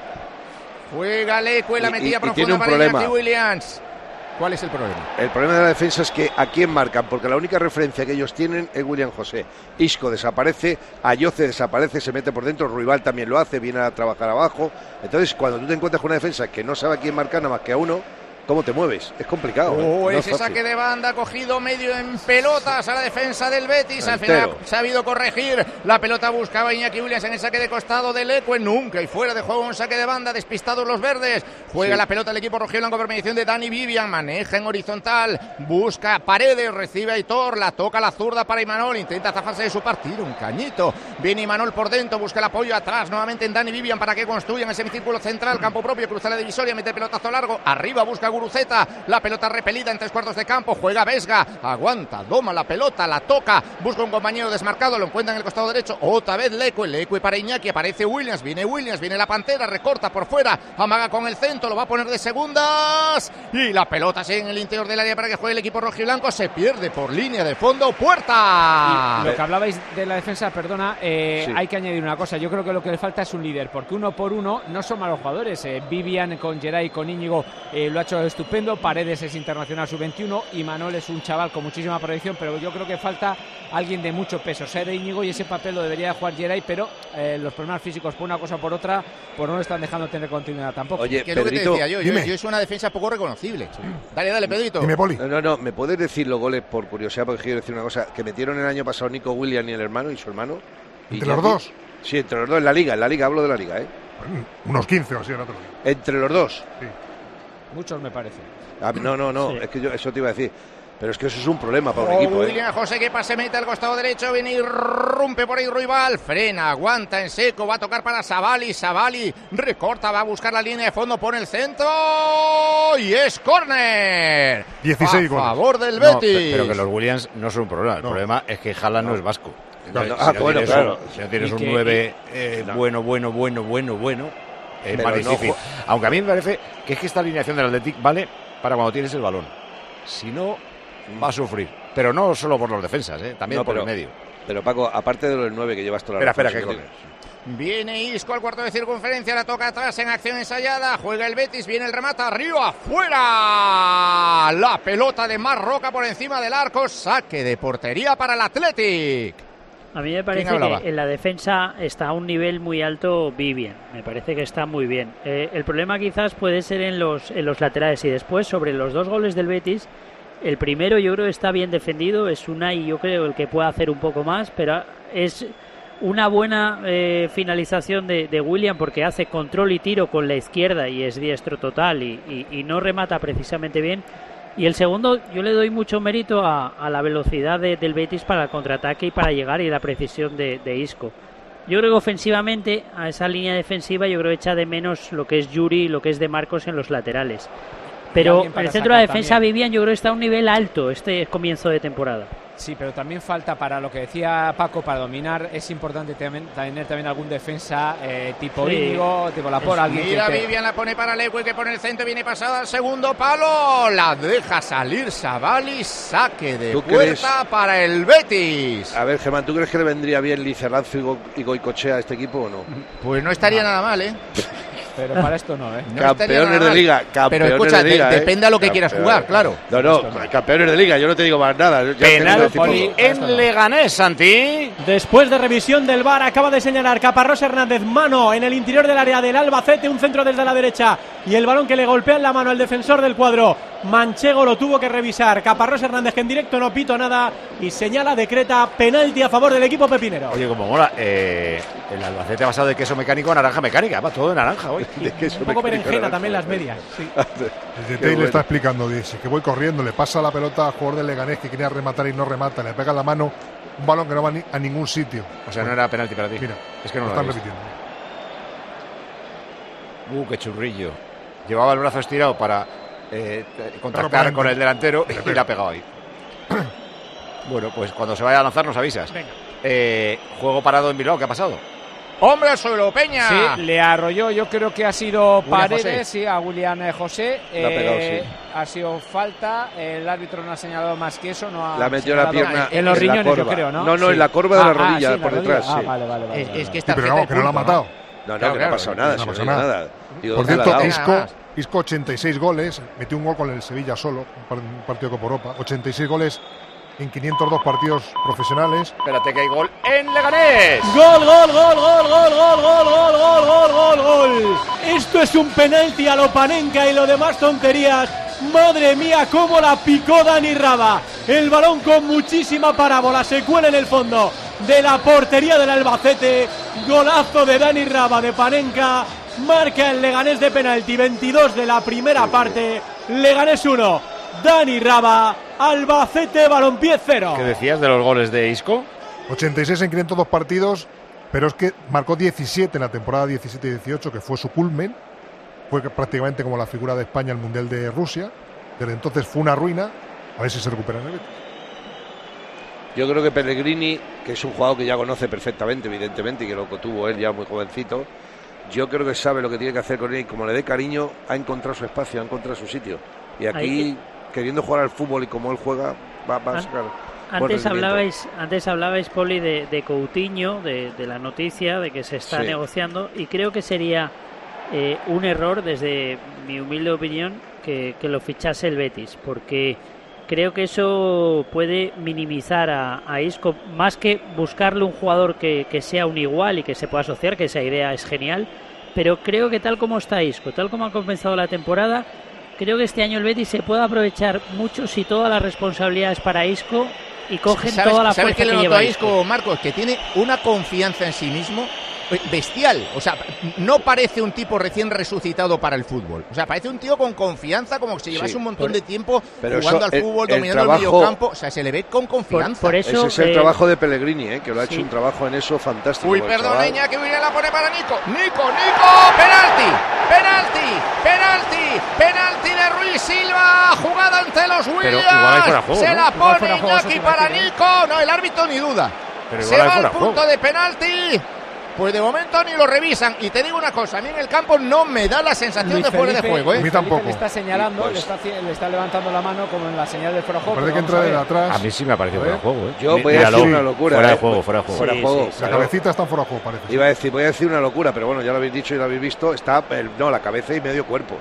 Juega Leco y la Y- metida y- y profunda tiene un para problema. Iñaki Williams. ¿Cuál es el problema? El problema de la defensa es que a quién marcan, porque la única referencia que ellos tienen es William José. Isco desaparece, Ayoce desaparece, se mete por dentro, Ruibal también lo hace, viene a trabajar abajo. Entonces, cuando tú te encuentras con una defensa que no sabe a quién marcar nada más que a uno, ¿cómo te mueves? Es complicado. ¿eh? Oh, No es ese fácil. saque de banda cogido medio en pelotas a la defensa del Betis. Al Entero. final ha sabido corregir. La pelota buscaba Iñaki Williams en el saque de costado del Leque. Nunca y fuera de juego un saque de banda. Despistados los verdes. Juega Sí. la pelota el equipo rojiblanco por mediación de Dani Vivian. Maneja en horizontal. Busca Paredes. Recibe a Aitor. La toca la zurda para Imanol. Intenta zafarse de su partido. Un cañito. Viene Imanol por dentro. Busca el apoyo atrás. Nuevamente en Dani Vivian para que construyan ese semicírculo central. Campo propio. Cruza la divisoria. Mete pelotazo largo. Arriba busca Guruceta. La pelota repelida en tres cuartos de campo. Juega Vesga. Aguanta. Doma la pelota. La toca. Busca un compañero desmarcado. Lo encuentra en el costado derecho. Otra vez Leco. El Leco para Iñaki. Aparece Williams. Viene Williams. Viene la Pantera. Recorta por fuera. Amaga con el centro. Lo va a poner de segundas. Y la pelota sigue en el interior del área para que juegue el equipo rojiblanco. Se pierde por línea de fondo. Puerta. Y lo que hablabais de la defensa, perdona, eh, Sí. hay que añadir una cosa. Yo creo que lo que le falta es un líder, porque uno por uno no son malos jugadores. Eh, Vivian con Geray, con Íñigo eh, lo ha hecho estupendo. Paredes es internacional sub veintiuno y Manuel es un chaval con muchísima proyección, pero yo creo que falta alguien de mucho peso. Ser de Íñigo y ese papel lo debería jugar Geray, pero eh, los problemas físicos por una cosa o por otra, pues no le están dejando tener continuidad tampoco. Oye, Que es lo que te Pedrito, decía yo, yo, dime. yo es una defensa poco reconocible. Dale, dale, Pedrito. Dime, Poli. No, no, no, ¿me puedes decir los goles por curiosidad? Porque quiero decir una cosa, que metieron el año pasado Nico Williams y el hermano y su hermano. Y ¿Entre ya- los dos? Sí, entre los dos, en la liga, en la liga, hablo de la liga, ¿eh? Unos quince o así, no te lo digo. Entre los dos. Muchos me parece. Ah, no, no, no, Sí. es que yo eso te iba a decir. Pero es que eso es un problema para un Oh, equipo, ¿eh? William José que pase, mete al costado derecho, viene y rompe por ahí Ruibal, frena, aguanta en seco, va a tocar para Savali, Savali recorta, va a buscar la línea de fondo, pone el centro y es córner. dieciséis a goles. favor del No, Betis. pe- pero que los Williams no son un problema. El No. problema es que Haaland no, es vasco. No, no, si ah, bueno, tienes claro. un- si no tienes Y un que- nueve eh, No. bueno, bueno, bueno, bueno, bueno, es Pero más no difícil. ju- Aunque a mí me parece que es que esta alineación del Athletic vale para cuando tienes el balón. Si no, va a sufrir. Pero no solo por los defensas, ¿eh? también No, por pero- el medio. Pero Paco, aparte de los nueve que llevas toda la Espera, razón, espera, sí que tienes- Viene Isco al cuarto de circunferencia, la toca atrás en acción ensayada, juega el Betis, viene el remate arriba, afuera. La pelota de Mar Roca por encima del arco, saque de portería para el Athletic. A mí me parece hablaba? que en la defensa está a un nivel muy alto Vivian. Me parece que está muy bien. Eh, el problema quizás puede ser en los, en los laterales y después sobre los dos goles del Betis. El primero yo creo que está bien defendido. Es Unai yo creo el que puede hacer un poco más, pero es una buena eh, finalización de, de William porque hace control y tiro con la izquierda y es diestro total y, y, y no remata precisamente bien. Y el segundo, yo le doy mucho mérito a, a la velocidad de, del Betis para el contraataque y para llegar y la precisión de, de Isco. Yo creo que ofensivamente, a esa línea defensiva, yo creo que echa de menos lo que es Yuri y lo que es de Marcos en los laterales. Pero alguien en para el centro de la sacar defensa, también. Vivian, yo creo que está a un nivel alto este comienzo de temporada. Sí, pero también falta para lo que decía Paco, para dominar, es importante también, tener también algún defensa eh, tipo Sí. Íñigo, tipo Laporte, alguien Mira, que te- Vivian la pone para Leque, que pone el centro, viene pasada al segundo palo, la deja salir Savali, saque de ¿Tú puerta crees? para el Betis. A ver, Germán, ¿tú crees que le vendría bien Liceranzo y, Go y Goicoechea a este equipo o no? Pues no estaría nada mal, ¿eh? Pero para esto no, ¿eh? No estaría Campeones nada de mal. liga, campeones Pero escucha, de liga, de- ¿eh? depende a lo que quieras Campeones. jugar, claro. No, no, campeones de liga, yo no te digo más nada. Ya tengo Penal el tipo- Poli. en Leganés, Santi. Después de revisión del V A R, acaba de señalar Caparrós Hernández, mano en el interior del área del Albacete, un centro desde la derecha y el balón que le golpea en la mano al defensor del cuadro. Manchego lo tuvo que revisar. Caparrós Hernández, que en directo no pito nada y señala, decreta penalti a favor del equipo pepinero. Oye, como mola, eh, el Albacete ha pasado de queso mecánico a naranja mecánica, va todo de naranja hoy. De queso Un poco mecánico, berenjena naranja. también las medias. Sí. El Qué Tei le bueno. está explicando, dice que voy corriendo, le pasa la pelota al jugador del Leganés que quería rematar y no remata, le pega en la mano un balón que no va ni- a ningún sitio. O sea, no era penalti para ti. Mira, es que no lo lo están he visto. repitiendo. Uh, qué churrillo. Llevaba el brazo estirado para eh, contactar con el delantero y le ha pegado ahí. Bueno, pues cuando se vaya a lanzar nos avisas. Venga. Eh, juego parado en Bilbao, ¿qué ha pasado? ¡Hombre al suelo, Peña! Sí, le arrolló, yo creo que ha sido William Paredes, José. sí, a William José. Le ha pegado, Eh, sí. Ha sido falta, el árbitro no ha señalado más que eso, no ha La metió la señalado pierna en los en la riñones, yo corva. creo, ¿no? No, no, Sí. en la corva de la Ah, ah, rodilla, sí, en la por rodilla. detrás, Ah, sí. vale, vale, vale. Es, vale. es que Sí, pero tarjeta vamos, y que no lo ha punto, matado. No, no, Claro, que no claro, ha pasado nada, no si no pasa digo nada. nada. Digo, Por ¿dónde la ha cierto, dado? Isco, Nada más. Isco ochenta y seis goles, metió un gol con el Sevilla solo, un par- un partido de Copa Europa. ochenta y seis goles en quinientos dos partidos profesionales. Espérate que hay gol en Leganés. Gol, gol, gol, gol, gol, gol, gol, gol, gol, gol, gol, gol. Esto es un penalti a lo Panenka y lo demás tonterías. Madre mía, cómo la picó Dani Raba. El balón con muchísima parábola se cuela en el fondo de la portería del Albacete. Golazo de Dani Raba de Panenka. Marca el Leganés de penalti, veintidós de la primera parte. Leganés uno, Dani Raba. Albacete, Balompié cero. ¿Qué decías de los goles de Isco? ochenta y seis en quinientos dos partidos, pero es que marcó diecisiete en la temporada diecisiete dieciocho, que fue su culmen. Fue prácticamente como la figura de España en el Mundial de Rusia. Desde entonces fue una ruina. A ver si se recupera en el Betis. Yo creo que Pellegrini, que es un jugador que ya conoce perfectamente, evidentemente, y que lo tuvo él ya muy jovencito, yo creo que sabe lo que tiene que hacer con él y como le dé cariño, ha encontrado su espacio, ha encontrado su sitio. Y aquí, Ahí- queriendo jugar al fútbol y como él juega, va, va a An- sacar buen Antes rendimiento. hablabais, antes hablabais, Poli, de, de Coutinho, de, de la noticia de que se está Sí. negociando, y creo que sería eh, un error, desde mi humilde opinión, que, que lo fichase el Betis, porque creo que eso puede minimizar a, a Isco, más que buscarle un jugador que, que sea un igual y que se pueda asociar, que esa idea es genial, pero creo que tal como está Isco, tal como ha comenzado la temporada, creo que este año el Betis se puede aprovechar mucho si toda la responsabilidad es para Isco y cogen ¿Sabes, toda la ¿sabes fuerza qué que le noto lleva a Isco. Isco, Marcos? Que tiene una confianza en sí mismo bestial. O sea, no parece un tipo recién resucitado para el fútbol. O sea, parece un tío con confianza, como que se llevase Sí, un montón por- de tiempo pero jugando eso, al fútbol, el- el dominando trabajo- el mediocampo. O sea, se le ve con confianza. Por- por eso, Ese es el eh, trabajo de Pellegrini, ¿eh? Que lo ha hecho sí. un trabajo en eso fantástico. Uy, el perdón, chaval. Leña, que William la pone para Nico. Nico, Nico, penalti, penalti, penalti, penalti de Ruiz Silva. Jugada ante los Pero Williams. igual hay fuera de juego, Se ¿no? la Igual pone fuera de juego, eso Iñaki te iba a para decir, ¿eh? Nico. No, el árbitro ni duda. Pero Se igual hay va fuera al de punto juego. de penalti. Pues de momento ni lo revisan. Y te digo una cosa, a mí en el campo no me da la sensación Luis de fuera de Felipe- juego, A ¿eh? mí Luis Felipe tampoco. le está señalando, Pues- le, está, haci- le está levantando la mano como en la señal de fuera de juego. Parece que pero entra vamos de a ver. atrás. A mí sí me ha parecido A fuera ver. de juego, ¿eh? Yo Mi- voy a míralo. decir una locura. Fuera de ¿eh? juego, fuera de juego. Fuera de Sí, juego. sí, sí. La claro. cabecita está fuera de juego, parece. Iba a decir, voy a decir una locura, pero bueno, ya lo habéis dicho y lo habéis visto. Está, el- no, la cabeza y medio cuerpo.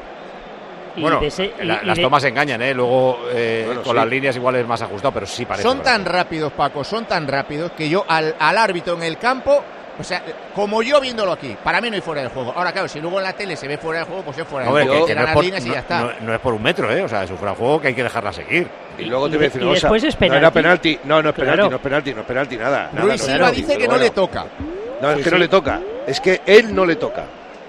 Y Bueno, de ese- y- la- y las de- tomas engañan, ¿eh? Luego eh, Bueno, con sí. las líneas igual es más ajustado, pero sí parece. Son fuera de tan juego. rápidos, Paco, son tan rápidos que yo al, al árbitro en el campo, o sea, como yo viéndolo aquí, para mí no hay fuera de juego. Ahora, claro, si luego en la tele se ve fuera de juego, pues es fuera de Hombre, juego. que- Que que no, serán es las por, líneas y no- ya está. no- no es por un metro, ¿eh? O sea, es un fuera de juego que hay que dejarla seguir. Y luego y te voy a decir de- una y cosa. después es No era penalti. penalti. No, no es penalti, Claro. no es penalti, no es penalti, nada. nada, Ruiz no, Silva no, dice pero que no bueno. le toca. No, es Sí, que no sí. le toca. Es que él no le toca.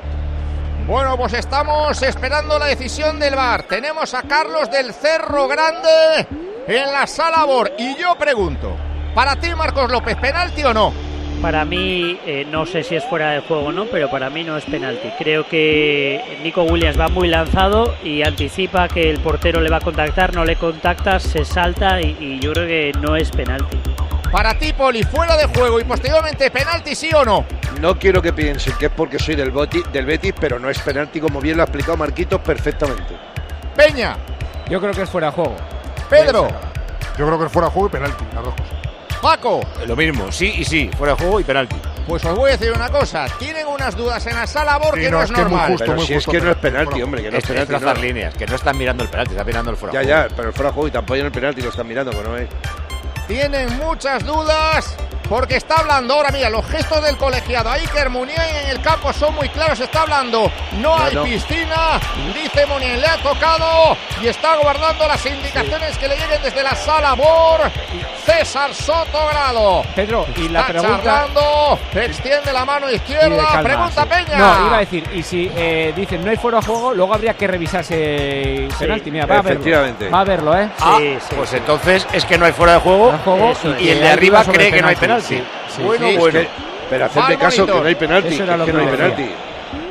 Bueno, pues estamos esperando la decisión del V A R. Tenemos a Carlos del Cerro Grande en la sala V A R. Y yo pregunto, ¿para ti, Marcos López, penalti o no? Para mí, eh, no sé si es fuera de juego o no, pero para mí no es penalti. Creo que Nico Williams va muy lanzado y anticipa que el portero le va a contactar, no le contacta, se salta y, y yo creo que no es penalti. Para ti, Poli, fuera de juego y posteriormente penalti, ¿sí o no? No quiero que piensen que es porque soy del, Boti- del Betis, pero no es penalti, como bien lo ha explicado Marquitos perfectamente. Peña, Yo creo que es fuera de juego. Pedro, Yo creo que es fuera de juego y penalti, las dos cosas. Paco. Lo mismo, sí y sí, fuera de juego y penalti. Pues os voy a decir una cosa, tienen unas dudas en la sala V A R Sí, que no, no es es que es muy normal. justo. Pero muy si es justo, que no es pero- penalti, bueno, hombre, que no Es, es es penalti. trazar no. líneas, que no están mirando el penalti, están mirando el fuera Ya, de ya, juego. pero el fuera de juego y tampoco en el penalti lo están mirando, que no es. Tienen muchas dudas porque está hablando ahora, mira, los gestos del colegiado. Iker Muniain en el campo son muy claros, está hablando. No hay no. piscina, dice Muniain, le ha tocado y está guardando las indicaciones que le lleguen desde la sala V A R. César Sotogrado. Pedro, y la Está pregunta... charlando, extiende la mano Y de izquierda, calma, pregunta sí. Peña. No, iba a decir, y si eh, dicen no hay fuera de juego, luego habría que revisarse el penalti. Mira, va a verlo. Efectivamente. Va a verlo, ¿eh? Ah, Sí, sí, pues sí. entonces es que no hay fuera de juego, Fuera de juego Eso es. y el de hay arriba duda sobre cree que no hay penalti. penalti. Sí, sí, bueno, sí, bueno. Es que- pero hacedme Mal caso, que monitor. no hay penalti, Eso era que, lo que que no hay me penalti. decía.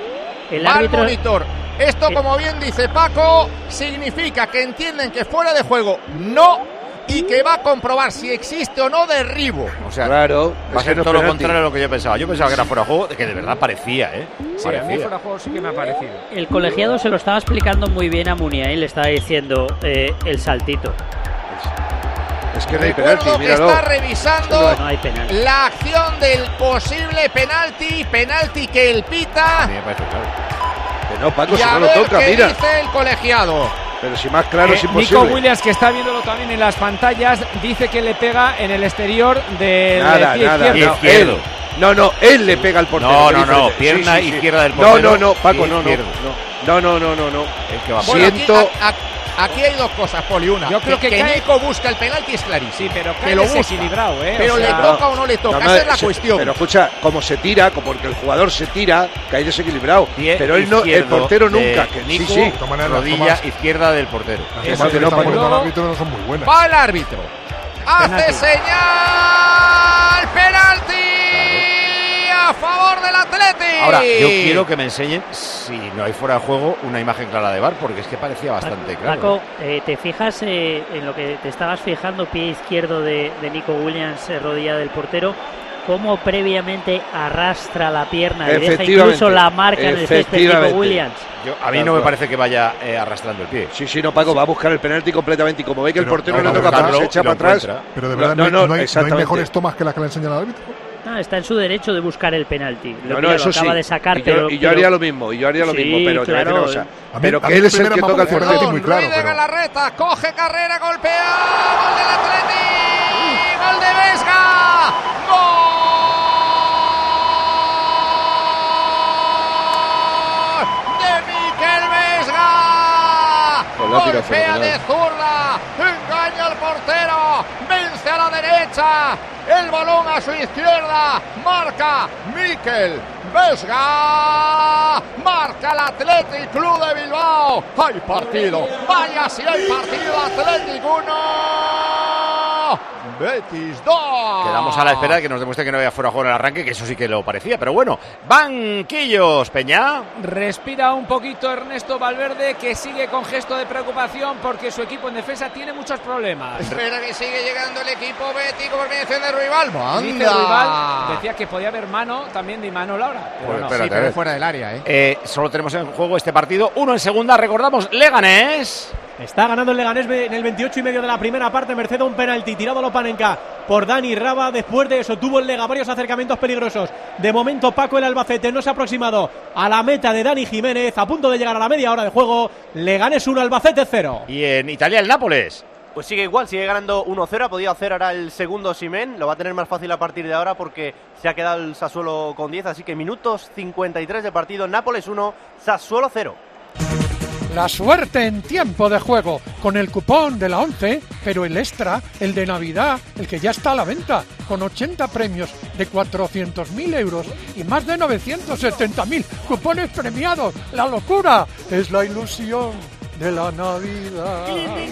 el Mal árbitro... monitor. Esto, Eh. como bien dice Paco, significa que entienden que fuera de juego no, y que va a comprobar si existe o no derribo. O sea, claro, va a es ser que no todo lo es penalti. contrario a lo que yo pensaba. Yo pensaba que era fuera de juego, que de verdad parecía, ¿eh? Sí, parecía. a mí fuera de juego sí que me ha parecido. El colegiado se lo estaba explicando muy bien a Muniain, le estaba diciendo eh, el saltito. Es que no hay Recuerdo penalti, que míralo. está revisando No hay penalti. la acción del posible penalti, penalti que él pita. A mí me parece claro. Que no, Paco, Y si a no lo ver toca, qué mira. dice el colegiado. Pero si más claro es Eh, imposible. Nico Williams, que está viéndolo también en las pantallas, dice que le pega en el exterior del Nada, pie nada, izquierdo. no, Izquierdo. él. No, no, él le pega al portero. No, que no, no, diferente. pierna izquierda del portero, No, no, no, Paco, no, no, izquierdo. no, no, no, no, no. El que va Bueno, aquí, Siento. a- a- aquí hay dos cosas, Poli. Una, Yo creo que que cae- Nico busca el penalti es clarísimo. Sí, pero que cae lo busca. desequilibrado, ¿eh? Pero O le sea, toca o no le toca, No, no, esa es la se- cuestión. Pero escucha, como se tira, como porque el jugador se tira, cae desequilibrado. Pie Pero él no, el izquierdo portero de nunca. Que, sí, Nico, sí. De todas maneras, las rodilla tomas- izquierda del portero. Las Eso tomas que que no, están Paco. poniendo al árbitro no son muy buenas. Va el árbitro. Hace Penalti. señal. Penalti a favor del Atleti. Ahora, yo quiero que me enseñen, si no hay fuera de juego, una imagen clara de V A R, porque es que parecía bastante claro. Paco, eh, ¿te fijas eh, en lo que te estabas fijando, pie izquierdo de, de Nico Williams, eh, rodilla del portero? Cómo previamente arrastra la pierna y deja Efectivamente, incluso la marca en el césped Nico efectivamente. Williams. Yo- a mí Tal no me cual. parece que vaya eh, arrastrando el pie. Sí, sí, no, Paco, va a buscar el penalti completamente. Y como ve que el Pero portero no, le no, toca buscarlo, para se echa y lo para atrás. encuentra. Pero de verdad No, no, no, hay- no hay, no hay exactamente. mejores tomas que las que le enseñan al árbitro. Ah, está en su derecho de buscar el penalti. Lo, No, mira, no, lo eso acaba sí. de sacar, y yo, pero, y yo pero- haría lo mismo, y yo haría lo Sí, mismo, pero te voy a decir claro. una cosa. A mí- Pero a que mí él el es el primero que me toca el parece portero. muy claro, Ruiz de pero- Galarreta, coge carrera, golpea. Gol del Atleti. Gol de Vesga. Gol de Miquel Vesga. Pues la ha tirado Golpea fenomenal. de zurda. Engaña al portero. Vence a la derecha. El balón a su izquierda. Marca Miquel Vesga. Marca el Athletic Club de Bilbao. Hay partido. Vaya si hay partido. Athletic uno. Betis dos. Quedamos a la espera de que nos demuestre que no había fuera de juego en el arranque, que eso sí que lo parecía. Pero bueno, banquillos, Peña. Respira un poquito Ernesto Valverde, que sigue con gesto de preocupación porque su equipo en defensa tiene muchos problemas. Espera que sigue llegando el equipo bético por mediación de Ruibal. Dice Ruibal, decía que podía haber mano también de Imanol ahora. Pero Pues no. espérate, Sí, a pero ver. es fuera del área, ¿eh? Eh, solo tenemos en juego este partido. Uno en segunda, recordamos, Leganés. Está ganando el Leganés en el veintiocho y medio de la primera parte, merced a un penalti tirado a Lopanenka por Dani Raba. Después de eso tuvo el Lega varios acercamientos peligrosos. De momento Paco, el Albacete, no se ha aproximado a la meta de Dani Jiménez, a punto de llegar a la media hora de juego. Leganés uno, Albacete cero. Y en Italia, el Nápoles. Pues sigue igual, sigue ganando uno cero, ha podido hacer ahora el segundo Osimhen, lo va a tener más fácil a partir de ahora porque se ha quedado el Sassuolo con diez, así que minutos cincuenta y tres de partido, Nápoles uno, Sassuolo cero. La suerte en tiempo de juego, con el cupón de la once, pero el extra, el de Navidad, el que ya está a la venta, con ochenta premios de cuatrocientos mil euros y más de novecientos setenta mil cupones premiados. ¡La locura! Es la ilusión de la Navidad.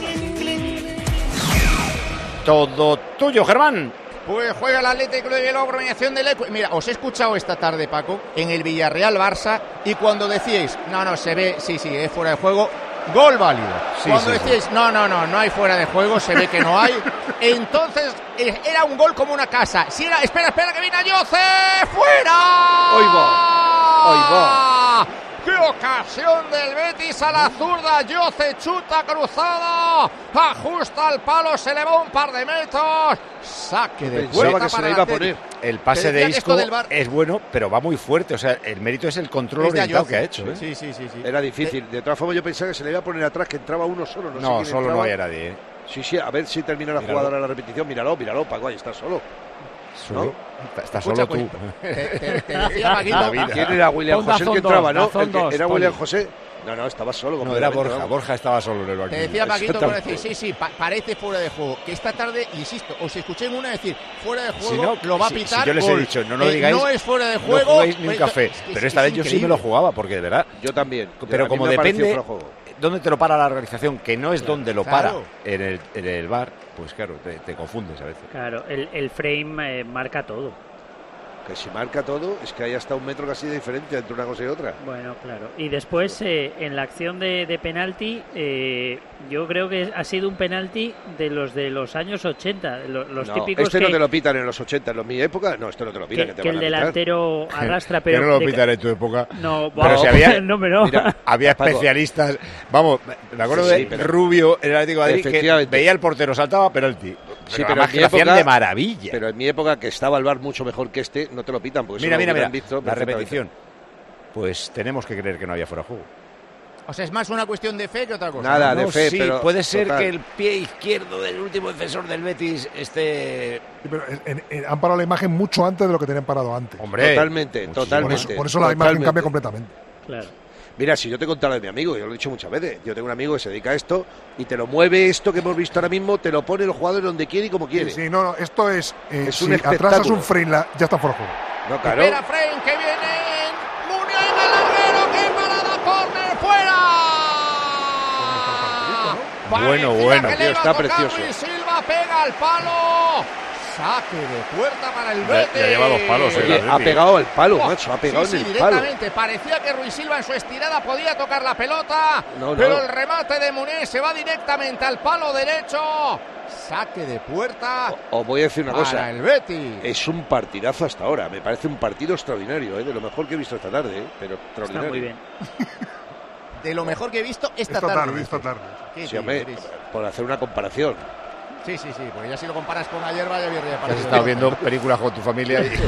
Todo tuyo, Germán. Pues juega el Atlético de Bilbao, premiación del Ecu. Mira, os he escuchado esta tarde, Paco, en el Villarreal-Barça, y cuando decíais, no, no, se ve, sí, sí, es fuera de juego, gol válido. Sí, cuando sí, decíais, sí. no, no, no, no hay fuera de juego, se ve que no hay, entonces eh, era un gol como una casa. Si era, espera, espera, que viene Ayoce, ¡fuera! Hoy va, hoy va. ¡Qué ocasión del Betis a la zurda! Yoce chuta cruzado, ajusta al palo, se le va un par de metros, saque de Pensaba puerta que se para le el iba a Athletic. poner. El pase Te de decía que Isco esto del V A R es bueno, pero va muy fuerte. O sea, el mérito es el control es de orientado Ayoce. que ha hecho. ¿eh? Sí, sí, sí, sí. Era difícil. De todas formas, yo pensaba que se le iba a poner atrás, que entraba uno solo. No, sé No, quién solo entraba. no había nadie. ¿eh? Sí, sí, a ver si termina la Míralo. jugada ahora la repetición. Míralo, míralo, Paco, ahí está solo. Solo. Está, está Escucha, solo tú. pues, te, te- te decía, Paquito, ¿Quién era William Ponda José el que Zon entraba, dos, no? Dazón El que- dos, ¿Era Poli. William José? No, no, estaba solo. No, era completamente, Borja. vamos. Borja estaba solo en el te banquillo. decía Paquito por Exactamente. decir, sí, sí, pa- parece fuera de juego. Que esta tarde, insisto, os escuché en una decir, fuera de juego, Si no, lo va a si- pitar. si yo les he gol. dicho, no lo Eh, digáis, no es fuera de No juego. jugáis ni un pues, café. es que Pero es- esta es vez yo sí me increíble. lo jugaba, porque de verdad. Yo también. Pero A mí como me ha parecido depende fuera de juego. dónde te lo para la organización, que no es donde lo Claro. para en el, en el bar, pues claro, te, te confundes a veces. Claro, el, el frame eh, marca todo. Que si marca todo, es que hay hasta un metro casi de diferencia entre una cosa y otra. Bueno, claro. Y después, eh, en la acción de, de penalti, eh, yo creo que ha sido un penalti de los de los años ochenta. Los, los no, típicos este que, no te lo pitan en los ochenta, en mi época. No, esto no te lo pitan. Que, que, te que van el a delantero pitar. arrastra, pero... Que no lo de, pitan en tu época. No, pero wow, si había, no, pero... Mira, había especialistas. Vamos, me acuerdo sí, de sí, pero, Rubio en el Atlético de Madrid que veía al portero, saltaba penalti. Sí, pero, pero en mi que lo hacían época, de maravilla. Pero en mi época, que estaba el V A R mucho mejor que este, no te lo pitan. Porque mira, mira, mira, visto la repetición. Pues tenemos que creer que no había fuera de juego. O sea, es más una cuestión de fe que otra cosa. Nada, no, de fe, sí, pero puede ser total. que el pie izquierdo del último defensor del Betis esté... Sí, pero en, en, han parado la imagen mucho antes de lo que tenían parado antes. Hombre, totalmente, muchísimo. totalmente. Por eso, por eso la totalmente. imagen cambia completamente. Claro. Mira, si yo te contara de mi amigo, yo lo he dicho muchas veces, yo tengo un amigo que se dedica a esto y te lo mueve esto que hemos visto ahora mismo, te lo pone el jugador donde quiere y como quiere. Sí, sí, no, no, esto es, eh, es si un espectáculo. atrasas un frame, la, ya está fuera de juego. No, claro. Espera, Fren, que viene Muniain al larguero, que parada, córner, fuera. Bueno, Parecía bueno, que tío, le iba está a tocar precioso. Luis Silva, pega al palo. Saque de puerta para el Betis. Ya lleva dos palos, eh, Oye, ha pegado al palo, macho, ha pegado sí, sí, en el palo. directamente. Parecía que Ruiz Silva en su estirada podía tocar la pelota, No, no. pero el remate de Muniain se va directamente al palo derecho. Saque de puerta. Os voy a decir una para cosa. el Betis. Es un partidazo hasta ahora. Me parece un partido extraordinario, ¿eh? De lo mejor que he visto esta tarde, ¿eh? Pero extraordinario. Está muy bien. De lo mejor que he visto esta, Esta tarde. tarde, esta tarde. Qué Sí, hombre, tío eres. por hacer una comparación. Sí, sí, sí, porque ya si lo comparas con ayer, vaya birria. Has parece. estado viendo películas con tu familia y...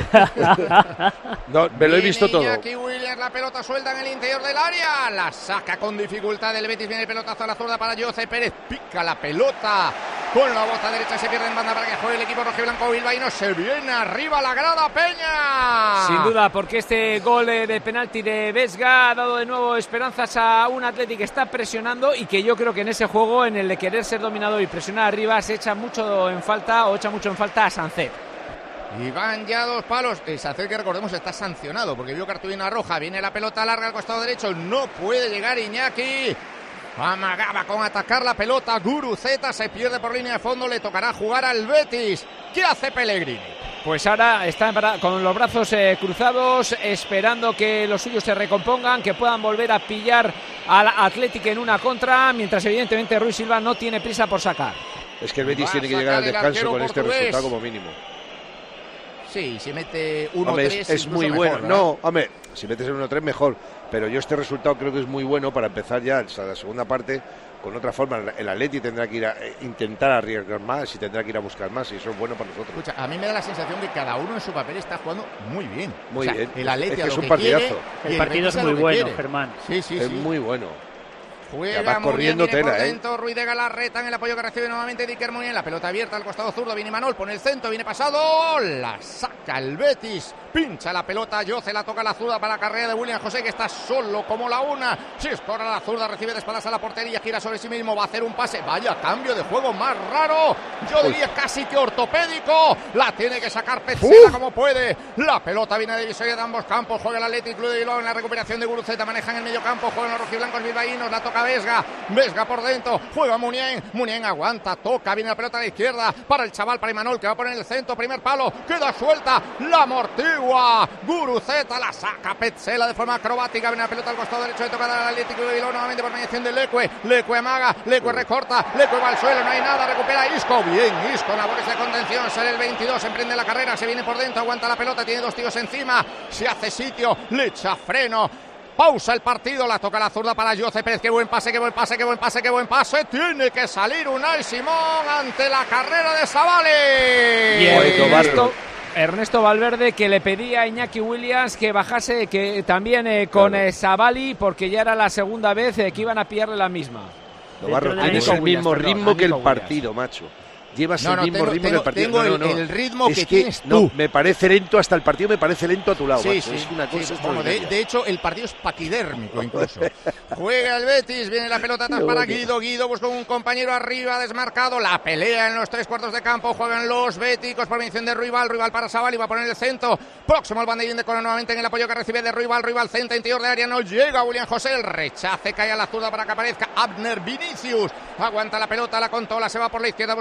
No, me lo he visto todo. Iñaki Williams, la pelota suelta en el interior del área. La saca con dificultad del Betis. Viene el pelotazo a la zurda para Jose Pérez. Pica la pelota con la bota derecha. Se pierde en banda para que juegue el equipo rojiblanco bilbaíno. Se viene arriba la grada Peña. Sin duda, porque este gol eh, de penalti de Vesga ha dado de nuevo esperanzas a un Atleti que está presionando y que yo creo que en ese juego, en el de querer ser dominador y presionar arriba, se echa mucho en falta o echa mucho en falta a Sancet. Y van ya dos palos. El Sancet, que recordemos, está sancionado porque vio cartulina roja. Viene la pelota larga al costado derecho. No puede llegar Iñaki. Amagaba con atacar la pelota. Guruceta se pierde por línea de fondo. Le tocará jugar al Betis. ¿Qué hace Pellegrini? Pues ahora está con los brazos eh, cruzados, esperando que los suyos se recompongan, que puedan volver a pillar al Athletic en una contra, mientras evidentemente Ruiz Silva no tiene prisa por sacar. Es que el Betis Va tiene a que llegar al sacar el descanso arquero con este portugués. resultado como mínimo. Sí, si mete uno Hombre, tres es, es muy bueno. Mejor, no, hombre, si metes en uno tres mejor. Pero yo este resultado creo que es muy bueno para empezar ya o sea, la segunda parte con otra forma. El Atleti tendrá que ir a eh, intentar arriesgar más y tendrá que ir a buscar más y eso es bueno para nosotros. Escucha, a mí me da la sensación de que cada uno en su papel está jugando muy bien. Muy o sea, bien. El Atleti Es que a es lo un que partidazo. quiere, y El partido Betis es a muy lo que bueno, quiere. Germán. Sí, sí, es sí. muy bueno. Juega vas muy corriendo bien, viene tela, por ¿eh? dentro, Ruiz de Galarreta en el apoyo que recibe nuevamente Dicker Muniain, la pelota abierta al costado zurdo, viene Manol, pone el centro, viene pasado, la saca el Betis, pincha la pelota, Jose la toca la zurda para la carrera de William José, que está solo como la una, se escora la zurda, recibe de espaldas a la portería, gira sobre sí mismo, va a hacer un pase, vaya cambio de juego más raro, yo diría casi que ortopédico, la tiene que sacar Petzela como puede, la pelota viene de divisoria de ambos campos, juega el Athletic Club de Bilbao en la recuperación de Guruceta, maneja en el medio campo, juegan los rojiblancos bilbaínos, la toca Vesga, Vesga por dentro, juega Muniain, Muniain aguanta, toca, viene la pelota a la izquierda para el chaval, para Imanol, que va a poner el centro, primer palo, queda suelta, la amortigua, Guruceta la saca, Petzela de forma acrobática, viene la pelota al costado derecho de tocada al Atlético de Bilbao, nuevamente por mediación de Leque, Leque amaga, Leque recorta, Leque va al suelo, no hay nada, recupera Isco, bien, Isco, labores de contención, sale el veintidós, emprende la carrera, se viene por dentro, aguanta la pelota, tiene dos tíos encima, se hace sitio, le echa freno, pausa el partido, la toca la zurda para Jose Pérez, qué buen pase, qué buen pase, qué buen pase, qué buen pase, tiene que salir Unai Simón ante la carrera de Savali. Y Ernesto, Ernesto Valverde, que le pedía a Iñaki Williams que bajase, que también eh, con eh, Savali, porque ya era la segunda vez eh, que iban a pillarle la misma. Navarro, tienes el mismo ritmo que el partido, macho. Llevas no, el no, mismo tengo, ritmo tengo, del partido. Tengo no, no, no. el, el ritmo es que, que tienes tú. No, me parece lento, hasta el partido me parece lento a tu lado. Sí, macho. sí, es una cosa sí, bueno, de, de hecho, el partido es paquidérmico incluso. Juega el Betis, viene la pelota atrás para Guido. Guido busca un compañero arriba, desmarcado. La pelea en los tres cuartos de campo. Juegan los béticos por mención de Ruibal. Ruibal para Savali, va a poner el centro. Próximo el banderín de Colo nuevamente en el apoyo que recibe de Ruibal. Ruibal centro, interior de área. No llega William José. El rechace cae a la zurda para que aparezca Abner Vinicius. Aguanta la pelota, la controla, se va por la izquierda, busca el apoyo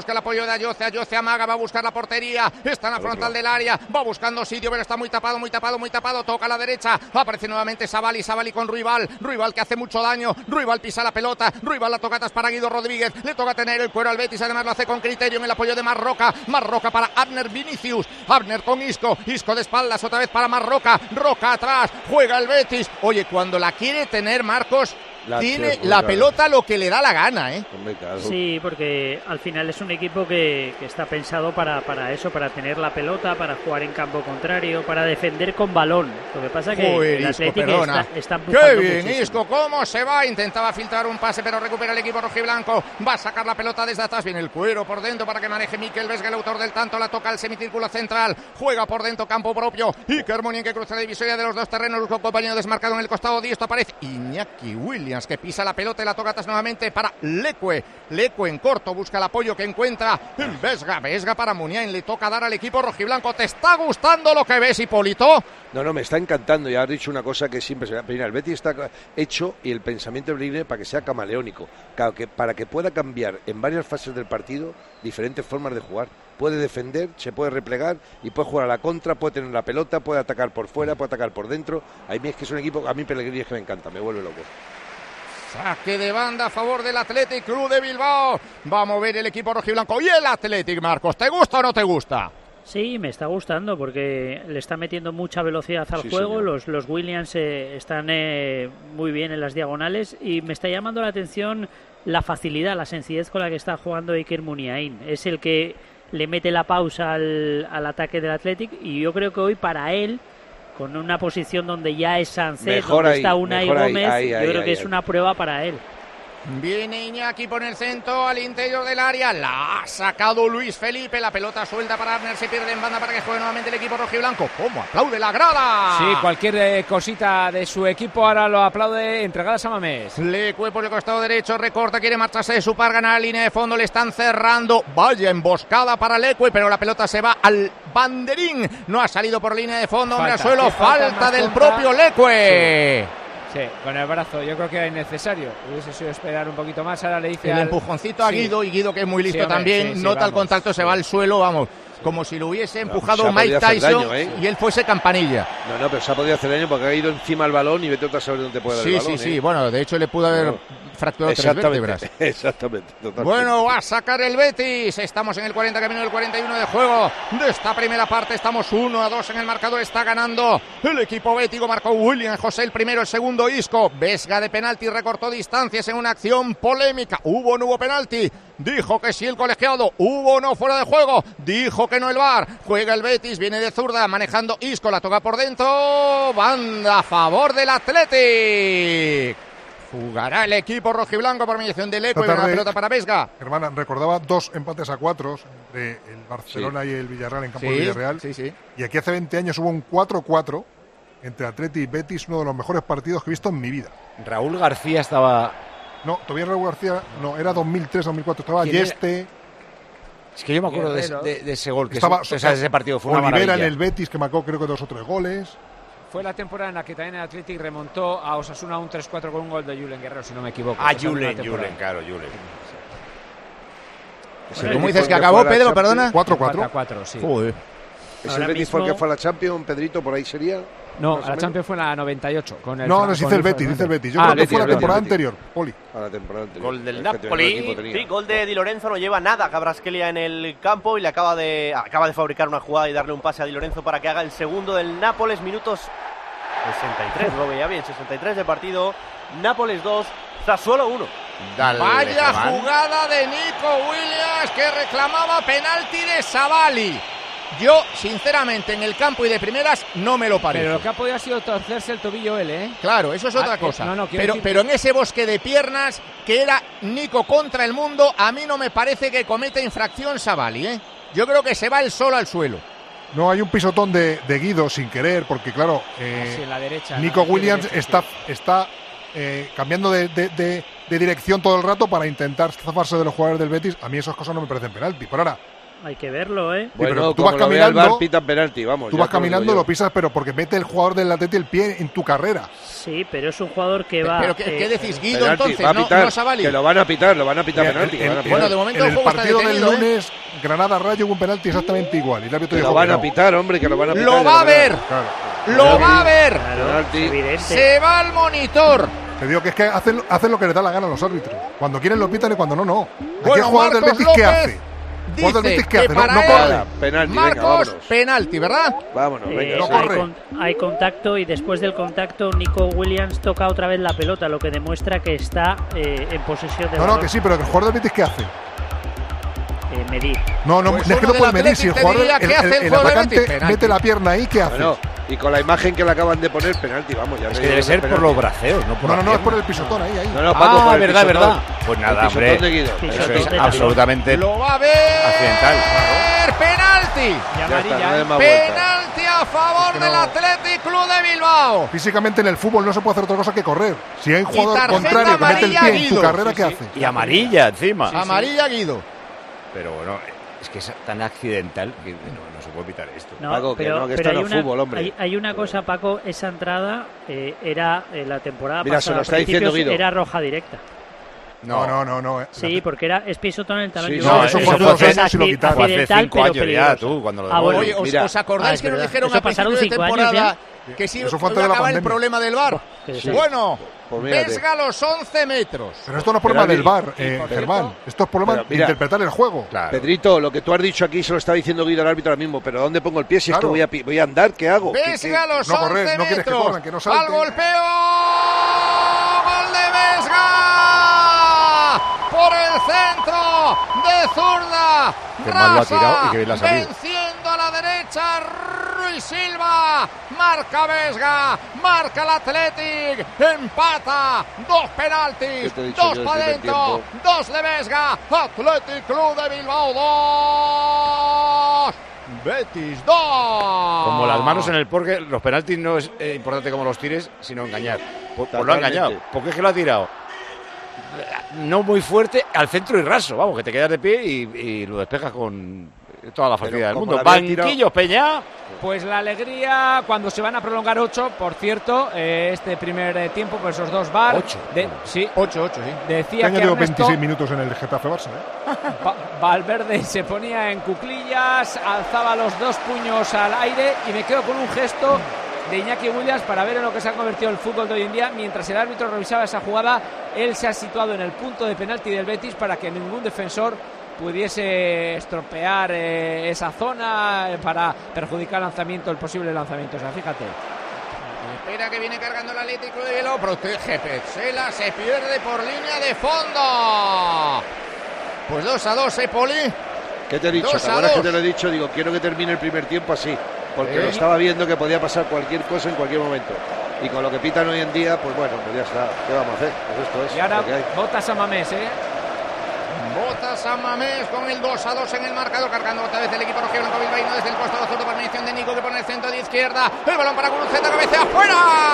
puede Ayoce, Ayoce amaga, va a buscar la portería, está en la frontal del área, va buscando sitio, pero está muy tapado, muy tapado, muy tapado, toca a la derecha, aparece nuevamente Savali, Savali con Ruibal, Ruibal que hace mucho daño, Ruibal pisa la pelota, Ruibal la tocatas para Guido Rodríguez, le toca tener el cuero al Betis, además lo hace con criterio en el apoyo de Marroca, Marroca para Abner Vinicius, Abner con Isco, Isco de espaldas otra vez para Marroca, Roca atrás, juega el Betis, oye, cuando la quiere tener Marcos, La tiene la claro. pelota lo que le da la gana, ¿eh? Sí, porque al final es un equipo que, que está pensado para, para eso, para tener la pelota, para jugar en campo contrario, para defender con balón. Lo que pasa es que Joder, el Isco, Atlético perdona. está, está ¡Qué bien, muchísimo. Isco! ¿Cómo se va? Intentaba filtrar un pase, pero recupera el equipo rojiblanco. Va a sacar la pelota desde atrás. Viene el cuero por dentro para que maneje Mikel Vesga, el autor del tanto. La toca al semicírculo central. Juega por dentro, campo propio. Iker Muniain que cruza la divisoria de los dos terrenos. Con compañero desmarcado en el costado diestro aparece Iñaki Williams que pisa la pelota y la tocatas nuevamente para Leque. Leque en corto busca el apoyo que encuentra en Vesga. Vesga para Muniain. Le toca dar al equipo rojiblanco. ¿Te está gustando lo que ves, Hipólito? No, no, me está encantando. Ya has dicho una cosa que siempre se Mira, el Betis está hecho y el pensamiento libre para que sea camaleónico, que para que pueda cambiar en varias fases del partido diferentes formas de jugar. Puede defender, se puede replegar y puede jugar a la contra, puede tener la pelota, puede atacar por fuera, puede atacar por dentro. A mí es que es un equipo, a mí Pellegrini es que me encanta, me vuelve loco. Saque de banda a favor del Athletic Club de Bilbao. Va a mover el equipo rojiblanco. ¿Y el Athletic, Marcos? ¿Te gusta o no te gusta? Sí, me está gustando porque le está metiendo mucha velocidad al sí, juego. Los, los Williams eh, están eh, muy bien en las diagonales y me está llamando la atención la facilidad, la sencillez con la que está jugando Iker Muniain. Es el que le mete la pausa al, al ataque del Athletic y yo creo que hoy para él, con una posición donde ya es Sancet, donde ahí, está Unai Gómez, ahí, ahí, yo ahí, creo ahí, que ahí, es ahí. una prueba para él. Viene Iñaki por el centro al interior del área, la ha sacado Luis Felipe, la pelota suelta para Abner, se pierde en banda para que juegue nuevamente el equipo rojiblanco. ¿Cómo aplaude la grada? Sí, cualquier eh, cosita de su equipo ahora lo aplaude entregadas a Mamés. Leque por el costado derecho, recorta, quiere marcharse de su par, ganar la línea de fondo, le están cerrando, vaya emboscada para Leque, pero la pelota se va al banderín, no ha salido por línea de fondo, hombre al suelo, falta, falta del tonta. propio Leque. Sí. Sí, con el brazo, yo creo que era innecesario. Hubiese sido esperar un poquito más. Ahora le dice el al... empujoncito a Guido, sí. Y Guido, que es muy listo sí, hombre, también, sí, sí, nota vamos, el contacto, sí. Se va al suelo, vamos. Como si lo hubiese empujado no, Mike Tyson daño, ¿eh? Y él fuese Campanilla. No, no, pero se ha podido hacer daño porque ha ido encima al balón y vete otra a saber dónde puede dar sí, el balón. Sí, sí, ¿eh? sí, bueno, de hecho le pudo haber no. fracturado tres vértebras. Exactamente, totalmente. Bueno, va a sacar el Betis. Estamos en el cuarenta, camino del cuarenta y uno de juego de esta primera parte. Estamos uno a dos en el marcador. Está ganando el equipo bético. Marcó William José el primero, el segundo Isco. Vesga de penalti, recortó distancias en una acción polémica. ¿Hubo o no hubo penalti? Dijo que sí el colegiado. ¿Hubo o no fuera de juego? Dijo que no el V A R. Juega el Betis, viene de zurda, manejando Isco, la toca por dentro. Banda a favor del Athletic. Jugará el equipo rojiblanco por mediación de Leque. Una pelota para Vesga. Hermana, recordaba dos empates a cuatro entre el Barcelona sí. y el Villarreal en campo sí, de Villarreal. Sí, sí. Y aquí hace veinte años hubo un cuatro cuatro entre Athletic y Betis, uno de los mejores partidos que he visto en mi vida. Raúl García estaba... No, todavía Raúl García, no, era dos mil tres, dos mil cuatro, estaba Yeste. Es que yo me acuerdo de, de, de ese gol, que estaba, es, o sea, ese partido fue Olivera una maravilla. En el Betis, que marcó creo que dos o tres goles. Fue la temporada en la que también el Athletic remontó a Osasuna un tres cuatro con un gol de Julen Guerrero, si no me equivoco. Ah, Julen, Julen, claro, Julen. Sí. ¿Cómo dices que acabó, Pedro, perdona? cuatro cuatro. cuatro cuatro, sí. Joder. ¿Es el Betis mismo... fue el que fue a la Champions, Pedrito, por ahí sería? No, a la Champions fue en la noventa y ocho. Con el no, no, dice el Betis, dice el Betis. Yo ah, creo que Betis, fue la temporada Betis. anterior, Poli. A la temporada anterior. Gol del Napoli. Sí, gol de Di Lorenzo, no lleva nada a Kvaratskhelia en el campo y le acaba de, acaba de fabricar una jugada y darle un pase a Di Lorenzo para que haga el segundo del Nápoles, minutos sesenta y tres, lo veía bien, sesenta y tres de partido, Nápoles dos, Sassuolo uno. Dale, vaya jugada de Nico Williams que reclamaba penalti de Savali. Yo, sinceramente, en el campo y de primeras no me lo parece. Pero lo que ha podido ha sido torcerse el tobillo él, ¿eh? Claro, eso es otra ah, cosa. No, no, pero, decir... pero en ese bosque de piernas que era Nico contra el mundo, a mí no me parece que cometa infracción Savali, ¿eh? Yo creo que se va él solo al suelo. No, hay un pisotón de, de Guido sin querer, porque claro, eh, sí, en la derecha, Nico no, Williams derecha, está, sí. está eh, cambiando de, de, de, de dirección todo el rato para intentar zafarse de los jugadores del Betis. A mí esas cosas no me parecen penalti. Pero ahora, Hay que verlo, ¿eh? Bueno, pero tú como vas lo vea el caminando, VAR, pitan penalti, vamos. Tú ya vas te lo digo caminando, yo. lo pisas, pero porque mete el jugador del Atleti el pie en tu carrera. Sí, pero es un jugador que va... ¿Pero qué, eh, qué decís, Guido, Penalti, entonces? va a No, pitar, no Savali. que lo van a pitar, lo van a pitar El- penalti. el- lo van a el- pitar. Bueno, de momento en el el juego está partido del detenido, ¿eh? lunes, Granada-Rayo hubo un penalti exactamente igual. Y el árbitro Que dijo lo van que a no. pitar, hombre, que lo van a pitar. Lo ya va a verás. ver. Claro. Lo va a ver. Claro, Penalti. es evidente. Se va al monitor. Te digo que es que hacen, hacen lo que les da la gana a los árbitros. Cuando quieren lo pitan y cuando no, no. Aquí Bueno, el jugador del Marcos Betis, ¿qué López hace? El jugador del dice Betis, ¿qué que hace? No, para no él- corre. Nada, penalti, venga, Marcos, vámonos. penalti, ¿verdad? Vámonos, venga. Eh, no sí. hay, corre. con- hay contacto y después del contacto Nico Williams toca otra vez la pelota, lo que demuestra que está eh, en posesión de No, balón. no, que sí, pero el jugador del Betis, ¿qué hace? Eh, medir. No, no, Pues es que uno no del puede medir. Si el Athletic te jugador, diría, el, ¿qué hace el- el el jugador del atacante Betis? Penalti. mete la pierna ahí, ¿qué hace? Bueno, y con la imagen que le acaban de poner, penalti, vamos. Ya Es te que digo debe ser penalti. por los braceos, no por No, la no, no, es pierna. por el pisotón ahí, ahí. No, no, Paco, Ah, por el verdad, pisotón. verdad. Pues nada, El pisotón hombre. de Guido. Sí, Eso Penalti. es Penalti. absolutamente Lo va a ver. accidental. Penalti. Y Ya está, amarilla. no hay más vueltas. Penalti a favor Es que del no- Athletic Club de Bilbao. Físicamente en el fútbol no se puede hacer otra cosa que correr. Si hay un Y jugador tarjeta contrario que mete el amarilla, pie en tu Guido. carrera, Sí, ¿qué sí. hace? Y amarilla encima. Amarilla, Guido. Pero bueno, es que es tan accidental que no, no se puede evitar esto. No, Paco, que pero, no, que pero esto hay, no es una, fútbol, hombre. hay, hay una cosa, Paco, esa entrada eh, era eh, la temporada Mira, se pasada, lo está a diciendo principios, Guido. era roja directa. No, no, no, no. eh. Sí, porque era es pisotón en el talón. Sí, Yo no, creo eso que fue es hace dos acci- años y lo quitaron. Fue hace accidental, cinco pero años ya, peligroso. tú, cuando lo Ah, bueno. Oye, ¿os, mira. os acordáis Ah, es que nos verdad. dijeron Eso a pasaron principio de cinco años temporada ya. que sí Eso fue iba antes a de la acabar el pandemia. problema del VAR? que Sí. sí. Bueno, Pues mírate. Vesga los once metros. Pero esto no es problema Penalti. del VAR, Y, eh, por Germán. cierto- Esto es problema Pero de mira, interpretar el juego. Claro. Pedrito, lo que tú has dicho aquí se lo está diciendo Guido al árbitro ahora mismo, pero ¿dónde pongo el pie? Si es que Claro. voy a, pi- voy a andar, ¿qué hago? ¿Qué- Vesga qué- los no correr, once no quieres que metros. corran, que no salten. Al golpeo. Gol de Vesga. Por el centro de zurda. Qué mal lo ha tirado Rasa, y qué bien le ha salido. venciendo a la derecha. Ruiz Silva. Marca Vesga. Marca el Athletic. Empata. Dos ¿Qué penaltis. te he dicho Dos yo para desde el adentro. tiempo? Dos de Vesga. Athletic Club de Bilbao. Dos. Betis dos. Como las manos en el porque los penaltis no es eh, importante como los tires, sino engañar. Pues, pues lo ha Totalmente. engañado. Porque es que lo ha tirado no muy fuerte al centro y raso. Vamos, que te quedas de pie y, y lo despejas con toda la facilidad del como mundo. la habían tirado- Banquillos, Peña. Pues la alegría cuando se van a prolongar ocho, por cierto, eh, este primer eh, tiempo por esos dos bar. Ocho. De, sí, ocho, ocho, sí. Este decía año que llevo Ernesto veintiséis minutos en el Getafe Barça, ¿eh? Va- Valverde se ponía en cuclillas, alzaba los dos puños al aire y me quedo con un gesto de Iñaki Williams para ver en lo que se ha convertido el fútbol de hoy en día. Mientras el árbitro revisaba esa jugada, él se ha situado en el punto de penalti del Betis para que ningún defensor pudiese estropear eh, esa zona eh, para perjudicar el lanzamiento, el posible lanzamiento. O sea, fíjate. Espera que viene cargando el Atlético de Bilbao. Protege Petzela. Se pierde por línea de fondo. Pues dos a dos, ¿eh, Poli? ¿Qué te he dicho? Dos ¿Te a acuerdas que dos. te lo he dicho? Digo, quiero que termine el primer tiempo así, porque Sí. lo estaba viendo que podía pasar cualquier cosa en cualquier momento. Y con lo que pitan hoy en día, pues bueno, pues ya está. ¿Qué vamos a hacer? Pues esto es Y ahora lo que hay. botas a Mamés, ¿eh? Bota San Mamés con el dos a dos en el marcador, cargando otra vez el equipo rojiblanco bilbaíno desde el costado zurdo por mediación de Nico, que pone el centro de izquierda. El balón para Guruceta, cabecea afuera.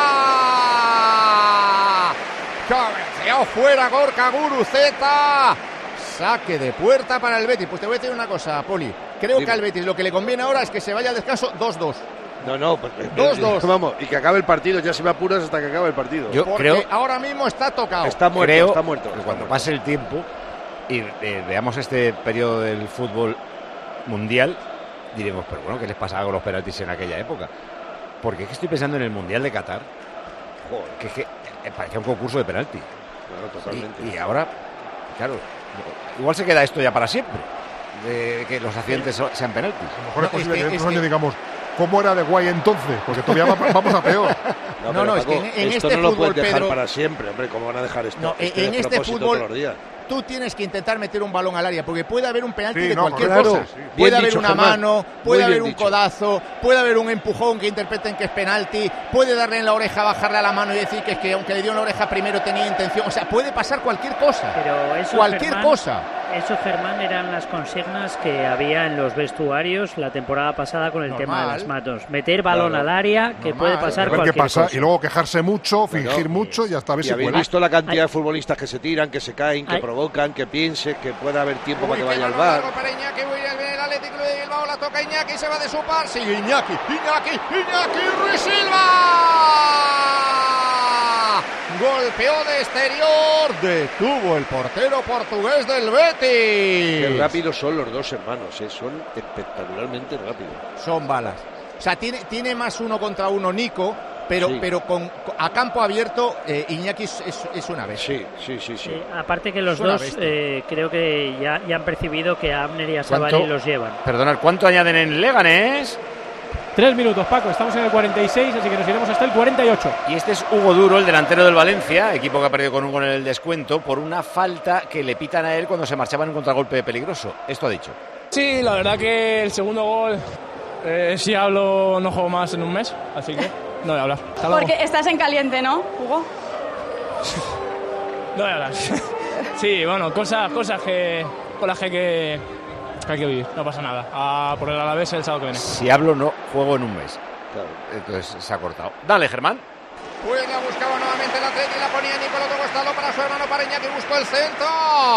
Cabeceado fuera Gorka Guruceta. Saque de puerta para el Betis. Pues te voy a decir una cosa, Poli. Creo Dime. que al Betis lo que le conviene ahora es que se vaya al descanso dos dos. No, no, pues, Dos, dos. Vamos, y que acabe el partido, ya se me apuras hasta que acabe el partido. Yo Porque creo, ahora mismo está tocado. Está muerto, creo está muerto. que está cuando muerto. pase el tiempo y eh, veamos este periodo del fútbol mundial, diremos, pero bueno, ¿qué les pasaba con los penaltis en aquella época? Porque es que estoy pensando en el Mundial de Qatar, joder, que es que eh, parecía un concurso de penalti. Claro, totalmente. Y, y ahora, claro, igual se queda esto ya para siempre, de que los accidentes so- sean penaltis. A lo mejor No, es posible es que, que- en es otros años que- digamos, ¿cómo era de guay entonces? Porque todavía va- vamos a peor. No, No, pero, no, es que Paco, en- en esto este no lo fútbol, puedes dejar Pedro- para siempre, hombre. ¿Cómo van a dejar esto? No, Es que en de este propósito fútbol todos los días. tú tienes que intentar meter un balón al área, porque puede haber un penalti Sí, de no, cualquier claro. cosa. Sí. Puede Bien haber dicho, una Germán. mano, Muy puede bien haber un dicho. codazo, puede haber un empujón que interpreten que es penalti, puede darle en la oreja, bajarle a la mano y decir que es que aunque le dio en la oreja primero tenía intención. O sea, puede pasar cualquier cosa. Pero eso, cualquier Germán, cosa. Eso, Germán, eran las consignas que había en los vestuarios la temporada pasada con el Normal. tema de las manos. Meter balón Claro. al área, que Normal. puede A pasar ver qué cualquier pasa. cosa. Y luego quejarse mucho, fingir Claro. mucho y hasta a ver Y si habéis cuela. visto la cantidad Hay- de futbolistas que se tiran, que se caen, que Hay- provocan, que piensen, que pueda haber tiempo Uy, para que qué vaya al balón bar. largo para Iñaki Williams, viene el Atlético Bilbao, la toca Iñaki, se va de su par, sigue Iñaki, Iñaki, Iñaki, Ruiz Silva. Golpeó de exterior, detuvo el portero portugués del Betis. Qué rápidos son los dos hermanos, ¿eh? Son espectacularmente rápidos. Son balas. O sea, tiene, tiene más uno contra uno Nico, pero, Sí. pero con, a campo abierto eh, Iñaki es, es, es una bestia. Sí, sí, sí, sí. Eh, aparte que los Es una dos bestia. eh, creo que ya, ya han percibido que a Abner y a ¿Cuánto? Savali los llevan. Perdonad, ¿cuánto añaden en Leganés? Tres minutos, Paco. Estamos en el cuarenta y seis, así que nos iremos hasta el cuarenta y ocho. Y este es Hugo Duro, el delantero del Valencia, equipo que ha perdido con Hugo en el descuento por una falta que le pitan a él cuando se marchaba en un contragolpe peligroso. Esto ha dicho. Sí, la verdad que el segundo gol, eh, si hablo no juego más en un mes, así que no voy a hablar. Hasta luego. Porque estás en caliente, ¿no, Hugo? No voy a hablar. Sí, bueno, cosas, cosas que con las que hay que, que hay que vivir, no pasa nada. A por el Alavés el sábado que viene. Si hablo, no juego en un mes. Entonces se ha cortado. Dale, Germán. Pues la buscaba nuevamente el Atleti, la ponía Nicolás Togostalo para su hermano, para Iñaki, buscó el centro.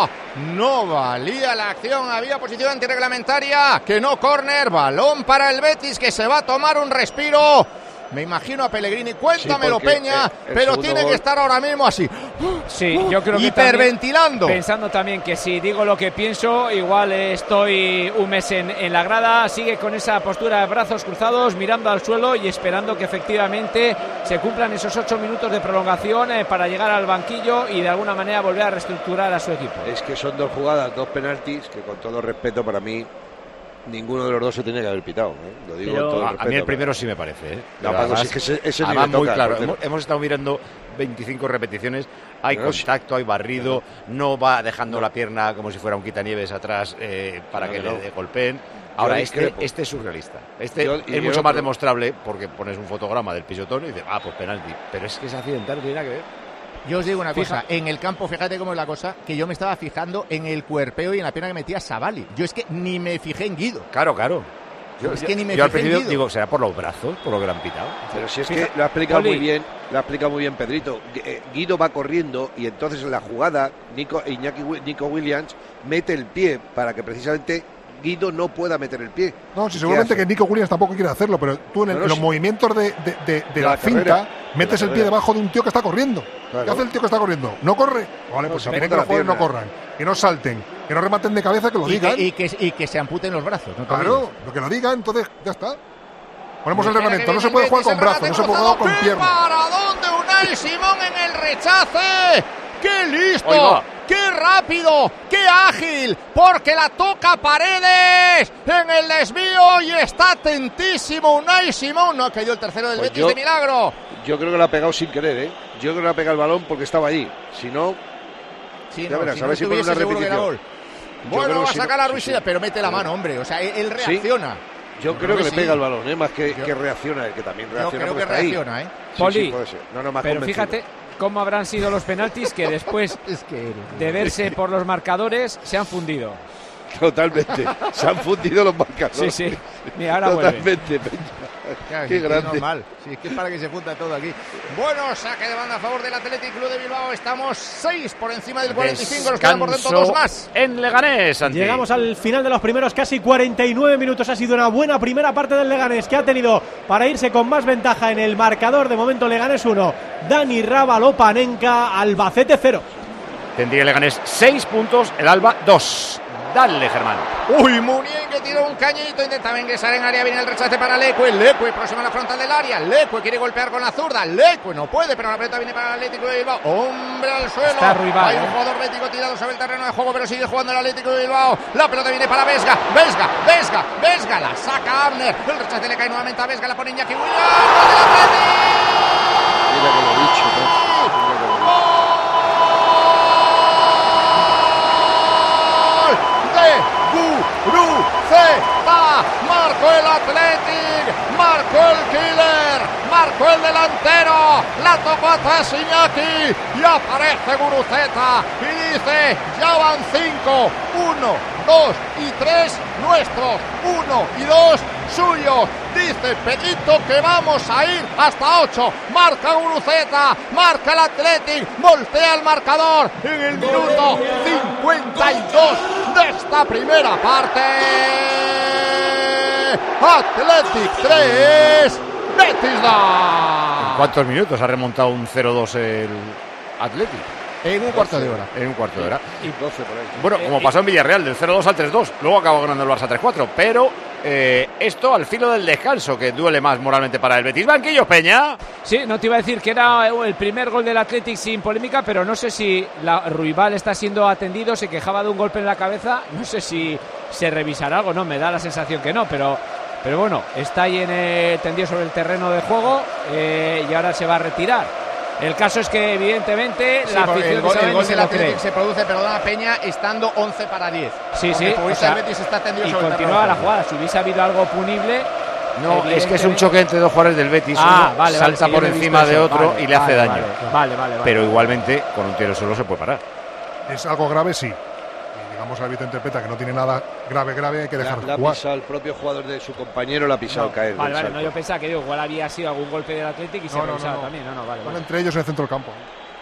No valía la acción, había posición antirreglamentaria, que no córner, balón para el Betis, que se va a tomar un respiro. Me imagino a Pellegrini, cuéntamelo, Sí, porque, Peña, eh, el pero segundo tiene gol- que estar ahora mismo así. Sí, yo creo que hiperventilando. también, pensando también que si digo lo que pienso, igual estoy un mes en, en la grada. Sigue con esa postura de brazos cruzados, mirando al suelo y esperando que efectivamente se cumplan esos ocho minutos de prolongación eh, para llegar al banquillo y de alguna manera volver a reestructurar a su equipo. Es que son dos jugadas, dos penaltis, que con todo respeto para mí, ninguno de los dos se tenía que haber pitado. ¿eh? Lo digo Pero con todo a, respeto. a mí el primero sí me parece. ¿eh? No, Pero Paco, además- si es que ese- ese ni además le muy toca, claro. portero. Hemos, hemos estado mirando veinticinco repeticiones. Hay Pero sí. contacto, hay barrido. No va dejando la pierna como si fuera un quitanieves atrás eh, para No, que no. le golpeen. Ahora, Yo este, discrepo. este es surrealista. Este Yo- y es yo mucho creo más que- demostrable porque pones un fotograma del pisotón y dices, ah, pues penalti. Pero es que es accidental, no tiene nada que ver. Yo os digo una Fija- cosa, en el campo, fíjate cómo es la cosa, que yo me estaba fijando en el cuerpeo y en la pierna que metía Savali. Yo es que ni me fijé en Guido. Claro, claro. Yo, es que ni me yo al fijé en principio Guido. digo, será por los brazos, por lo que le han pitado. Pero si es Fija- que lo ha explicado Poli. muy bien, lo ha explicado muy bien Pedrito. Gu- eh, Guido va corriendo y entonces en la jugada Nico, Iñaki, Wi- Nico Williams mete el pie para que precisamente Guido no pueda meter el pie. No, si ¿Qué seguramente hace? que Nico Williams tampoco quiere hacerlo, pero tú en, el- Bueno, en los sí. movimientos de, de- de- de De la, la finta carrera, metes de la el pie carrera. debajo de un tío que está corriendo. Claro. ¿Qué hace el tío que está corriendo? ¿No corre? Vale, No, pues se si quieren apunta que los la jugadores no pierna. corran, que no salten, que no rematen de cabeza, que lo Y digan. que, y, que, y que se amputen los brazos. ¿no? Claro, lo que lo digan, entonces ya está. Ponemos el Espera reglamento, que no se viene puede el jugar Betis, con brazos, el no se puede remate jugar con cruzado. piernas. ¿Para dónde Unai Simón en el rechace? ¡Qué listo! Oiga. ¡Qué rápido! ¡Qué ágil! Porque la toca Paredes en el desvío y está atentísimo Unai Simón. No ha caído el tercero del Pues Betis yo- de milagro. Yo creo que lo ha pegado sin querer, ¿eh? Yo creo que le ha pegado el balón porque estaba ahí. Si no, Sí, ya no, verás, si a no ver si pone estuviese una seguro que era repetición. gol. Yo Bueno, creo va que a sí, sacar no, a sí, Ruiz sí. Silva, pero mete la mano, hombre. O sea, él, él Sí. reacciona. Yo creo que, le sí. pega el balón, ¿eh? Más que, Yo- que reacciona él, que también Yo reacciona creo porque que está ahí. reacciona, ¿eh? Sí, Poli, sí, puede ser. No, no, más pero convencido. fíjate cómo habrán sido los penaltis que después de verse por los marcadores se han fundido. Totalmente. Se han fundido los marcadores. Sí, sí. Mira, ahora vuelve. Totalmente. Claro, Qué sí, grande. Es normal. Sí, es que es para que se junta todo aquí. Bueno, saque de banda a favor del Athletic Club de Bilbao. Estamos seis por encima del cuarenta y cinco. Nos quedan por dentro dos más. En Leganés, Santi. Llegamos al final de los primeros casi cuarenta y nueve minutos. Ha sido una buena primera parte del Leganés que ha tenido para irse con más ventaja en el marcador. De momento Leganés uno, Dani Rábalo Panenka, Albacete cero. Tendría Leganés seis puntos, el Alba dos. Dale, Germán. Uy, Munien que tiró un cañito, intentaba ingresar en área, viene el rechace para Leque, Leque próximo a la frontal del área, Leque quiere golpear con la zurda, Leque no puede, pero la pelota viene para el Atlético de Bilbao, hombre al suelo, Está Ruibal, hay un eh. jugador bético tirado sobre el terreno de juego, pero sigue jugando el Atlético de Bilbao, la pelota viene para Vesga, Vesga, Vesga, Vesga, la saca Abner, el rechace le cae nuevamente a Vesga, la pone Iñaki Williams, ¡gol del Atlético! Mira que lo he dicho, ¿no? Mira que lo he dicho. Guruceta, marcó el Athletic, marcó el killer, marcó el delantero, la tocó atrás Iñaki y aparece Guruceta y dice, ya van cinco, uno, dos y tres nuestros, uno y dos suyos, dice Pedrito que vamos a ir hasta ocho, marca Guruceta, marca el Athletic, voltea el marcador en el minuto cincuenta y dos de esta primera parte. Athletic tres, Betis dos. ¿En cuántos minutos ha remontado un cero dos el Athletic? En un cuarto de hora. En un cuarto de hora. Y doce por ahí. Bueno, como pasó en Villarreal, del cero dos al tres dos. Luego acabó ganando el Barça tres cuatro. Pero eh, esto al filo del descanso, que duele más moralmente para el Betis. Banquillos, Peña. Sí, no te iba a decir que era el primer gol del Athletic sin polémica, pero no sé si la Ruibal está siendo atendido, se quejaba de un golpe en la cabeza. No sé si se revisará algo, no, me da la sensación que no, pero... Pero bueno, está ahí en el, tendido sobre el terreno de juego eh, y ahora se va a retirar. El caso es que, evidentemente, sí, la afición el gol, de el gol se del lo Atlético cree. se produce, perdona, Peña, estando once para diez. Sí, sí. O sea, el Betis está tendido y sobre el continuaba terreno. la jugada. Si hubiese habido algo punible... No, es que es un choque entre dos jugadores del Betis. Ah, Uno vale, vale, salta sí, por yo no he encima visto de eso. otro Vale, y le hace vale, daño. Vale, vale, vale. Pero igualmente, con un tiro solo se puede parar. Es algo grave, sí. Y digamos, el árbitro interpreta que no tiene nada grave, grave, hay que dejar La ha jugar. pisado el propio jugador de su compañero, la ha pisado No, caer. Vale, del vale, no, salto. yo pensaba que digo, igual había sido algún golpe del Athletic y se No, no, revisaba no, no. también. No, no, vale, Van vale. entre ellos en el centro del campo.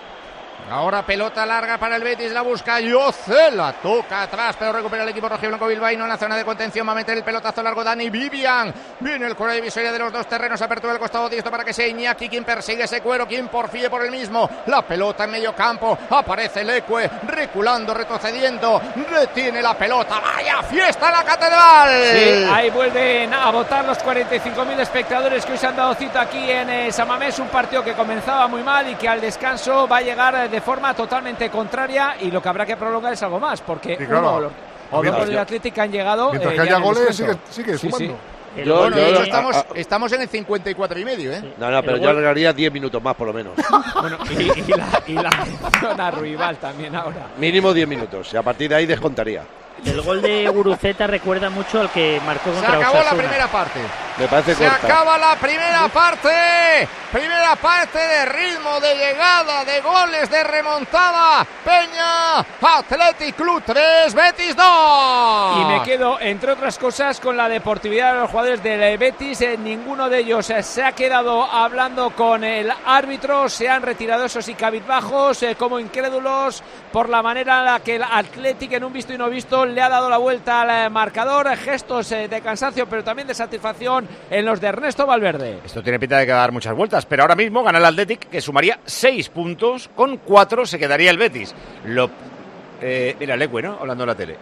Ahora pelota larga para el Betis, la busca Yocela, toca atrás, pero recupera el equipo rojiblanco bilbaíno en la zona de contención, va a meter el pelotazo largo Dani Vivian, viene el cuero divisoria de los dos terrenos, apertura del costado diestro para que sea Iñaki quien persigue ese cuero, quien porfíe por el mismo, la pelota en medio campo, aparece Leque, reculando, retrocediendo, retiene la pelota, vaya fiesta en la catedral. Sí, ahí vuelven a votar los cuarenta y cinco mil espectadores que hoy se han dado cita aquí en eh, San Mamés, un partido que comenzaba muy mal y que al descanso va a llegar eh, de forma totalmente contraria y lo que habrá que prolongar es algo más, porque Sí, claro. uno o los, o dos goles de Atlético han llegado. Mientras eh, que ya haya en el goles, sigue, descuento. sigue Sí, sumando. sí. Yo- Bueno, yo- de hecho, a- estamos, a- estamos en el cincuenta y cuatro y medio, ¿eh? No, no, pero El yo gol- agregaría diez minutos más, por lo menos. Bueno, y, y la, y la mención a Ruibal también ahora. Mínimo diez minutos. Y a partir de ahí descontaría. El gol de Guruceta recuerda mucho al que marcó Se contra acabó la Osasuna. primera parte. Me parece Se corta. acaba la primera parte. Primera parte de ritmo, de llegada, de goles, de remontada. Peña, Athletic Club tres, Betis dos. Y me quedo, entre otras cosas, con la deportividad de los jugadores del Betis. Eh, ninguno de ellos eh, se ha quedado hablando con el árbitro. Se han retirado esos y cabizbajos eh, como incrédulos por la manera en la que el Athletic, en un visto y no visto, le ha dado la vuelta al eh, marcador. Gestos eh, de cansancio, pero también de satisfacción en los de Ernesto Valverde. Esto tiene pinta de que va a dar muchas vueltas, pero ahora mismo gana el Athletic, que sumaría seis puntos, con cuatro se quedaría el Betis. Lo, eh, mira, Leque, ¿no? Hablando en la tele.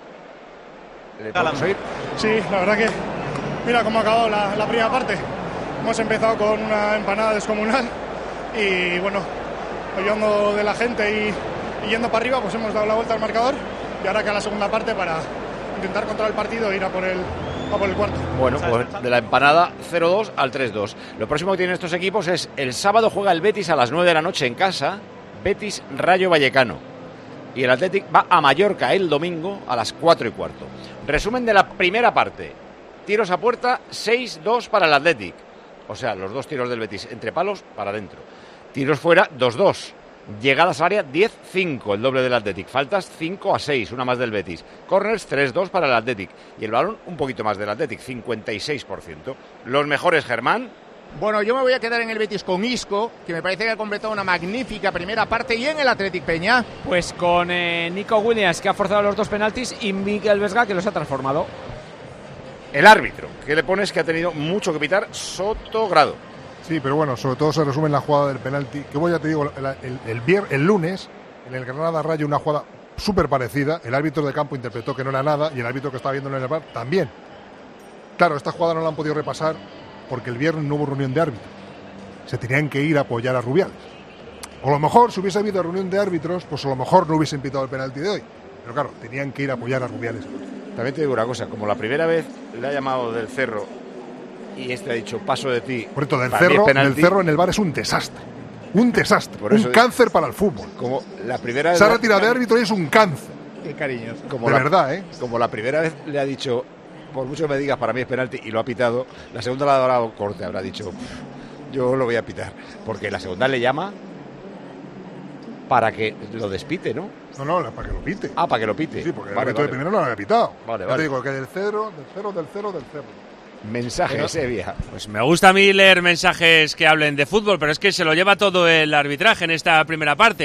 ¿Le podemos oír? Sí, la verdad que mira cómo ha acabado la, la primera parte. Hemos empezado con una empanada descomunal y bueno, oyendo de la gente y, y yendo para arriba, pues hemos dado la vuelta al marcador y ahora que a la segunda parte para intentar controlar el partido e ir a por el, a por el cuarto. Bueno, pues de la empanada cero dos al tres dos. Lo próximo que tienen estos equipos es el sábado juega el Betis a las nueve de la noche en casa, Betis Rayo Vallecano. Y el Athletic va a Mallorca el domingo a las cuatro y cuarto. Resumen de la primera parte. Tiros a puerta, seis dos para el Athletic. O sea, los dos tiros del Betis entre palos para adentro. Tiros fuera, dos dos. Llegadas al área, diez cinco, el doble del Athletic. Faltas, cinco a seis, una más del Betis. Corners, tres dos para el Athletic. Y el balón, un poquito más del Athletic, cincuenta y seis por ciento. Los mejores, Germán. Bueno, yo me voy a quedar en el Betis con Isco, que me parece que ha completado una magnífica primera parte, y en el Athletic, Peña. Pues con eh, Nico Williams, que ha forzado los dos penaltis, y Miguel Vesga, que los ha transformado. El árbitro, que le pones que ha tenido mucho que pitar, Sotogrado. Sí, pero bueno, sobre todo se resume en la jugada del penalti. Que voy a te digo, el, el, el, vier, el lunes, en el Granada Rayo, una jugada súper parecida. El árbitro de campo interpretó que no era nada y el árbitro que estaba viendo en el bar también. Claro, esta jugada no la han podido repasar porque el viernes no hubo reunión de árbitros. Se tenían que ir a apoyar a Rubiales. O a lo mejor, si hubiese habido reunión de árbitros, pues a lo mejor no hubiesen pitado el penalti de hoy. Pero claro, tenían que ir a apoyar a Rubiales. También te digo una cosa, como la primera vez le ha llamado del Cerro y este ha dicho paso de ti. Por esto, del para mí cerro, es penalti. del cerro en el bar es un desastre. Un desastre. Por Un eso- cáncer para el fútbol. Como la primera vez Se ha retirado de árbitro y es un cáncer. Qué cariños. Como de la, verdad, ¿eh? Como la primera vez le ha dicho, por mucho que me digas, para mí es penalti y lo ha pitado, la segunda la ha dado corte, habrá dicho, yo lo voy a pitar. Porque la segunda le llama para que lo despite, ¿no? No, no, para que lo pite. Ah, para que lo pite. Sí, porque el Vale, árbitro vale. de primero no lo había pitado. Vale, Ya vale. te digo que del cero, del cero, del cero, del cero. Mensaje, Pero- Sevilla. Pues me gusta a mí leer mensajes que hablen de fútbol, pero es que se lo lleva todo el arbitraje en esta primera parte.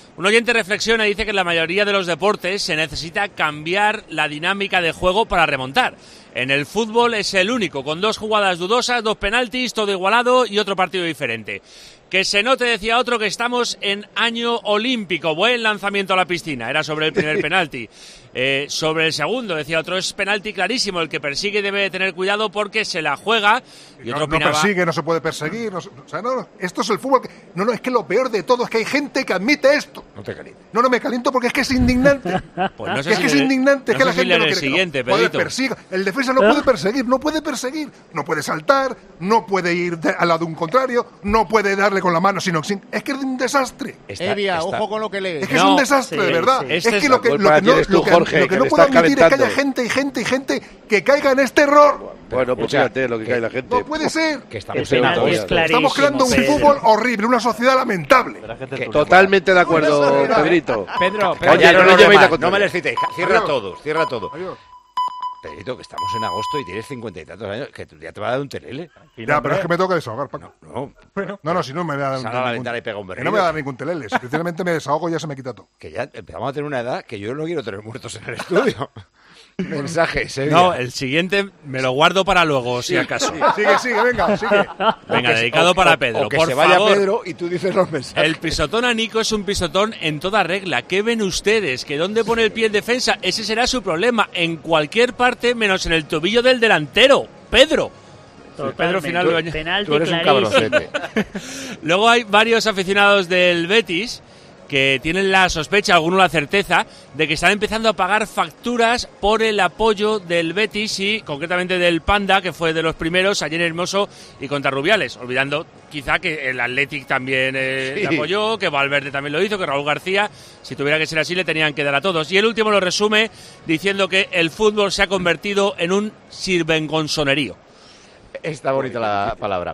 Un oyente reflexiona y dice que en la mayoría de los deportes se necesita cambiar la dinámica de juego para remontar. En el fútbol es el único, con dos jugadas dudosas, dos penaltis, todo igualado y otro partido diferente. Que se note, decía otro, que estamos en año olímpico. Buen lanzamiento a la piscina, era sobre el primer penalti. Eh, sobre el segundo, decía otro, es penalti clarísimo. El que persigue debe tener cuidado porque se la juega. Y no, otro no opinaba, persigue, no se puede perseguir. No, se- o sea, no, esto es el fútbol. que- No, no, es que lo peor de todo es que hay gente que admite esto. No te calientes. No, no me caliento porque es que es indignante. Pues no sé es si que es le- indignante, no es que sé la si gente leer no el quiere que siguiente, joder, Pedrito. persiga. El defensa no puede perseguir, no puede perseguir, no puede saltar, no puede ir de- al lado de un contrario, no puede darle con la mano, sino sin- es que es un desastre. Evia, ojo con lo que lees. Es que es un desastre, de verdad. Es que lo que, lo que no, lo que- lo que no puedo admitir es que haya gente y gente y gente que caiga en este error. Bueno, pues fíjate lo que cae la gente. No puede ser. Que estamos en una Estamos creando un fútbol horrible, una sociedad lamentable. Totalmente de acuerdo, Pedrito. Pedro, Oye, Oye, no no, le no, llevéis no, la no contraria. me les citéis. Cierra Adiós. todos, cierra todo. Adiós. Pedrito, que estamos en agosto y tienes cincuenta y tantos años, que ya te va a dar un telele. Ya, pero es que me toca desahogar, Paco. No, No, no, si no me va a dar sal a la ningún- ventana y pega un que berrillo. no me va a dar ningún telele. Si precisamente me desahogo ya se me quita todo. Que ya empezamos a tener una edad que yo no quiero tener muertos en el estudio. Mensajes, Evia. no, el siguiente me lo guardo para luego, si acaso. Sigue, sigue, venga, sigue. Venga, O que- dedicado o- para o- Pedro. o que por se vaya favor. Pedro y tú dices los mensajes. El pisotón a Nico es un pisotón en toda regla. ¿Qué ven ustedes? ¿Que dónde pone el pie en defensa? Ese será su problema. En cualquier parte, menos en el tobillo del delantero. Pedro. Totalmente. Pedro final lo añade. Penalti Tú eres un clarísimo. cabroncete. Luego hay varios aficionados del Betis que tienen la sospecha, algunos la certeza, de que están empezando a pagar facturas por el apoyo del Betis y concretamente del Panda, que fue de los primeros ayer en Hermoso y contra Rubiales, olvidando quizá que el Athletic también eh, Sí. le apoyó, que Valverde también lo hizo, que Raúl García, si tuviera que ser así, le tenían que dar a todos. Y el último lo resume diciendo que el fútbol se ha convertido en un sirvengonsonerío. Está bonita la palabra.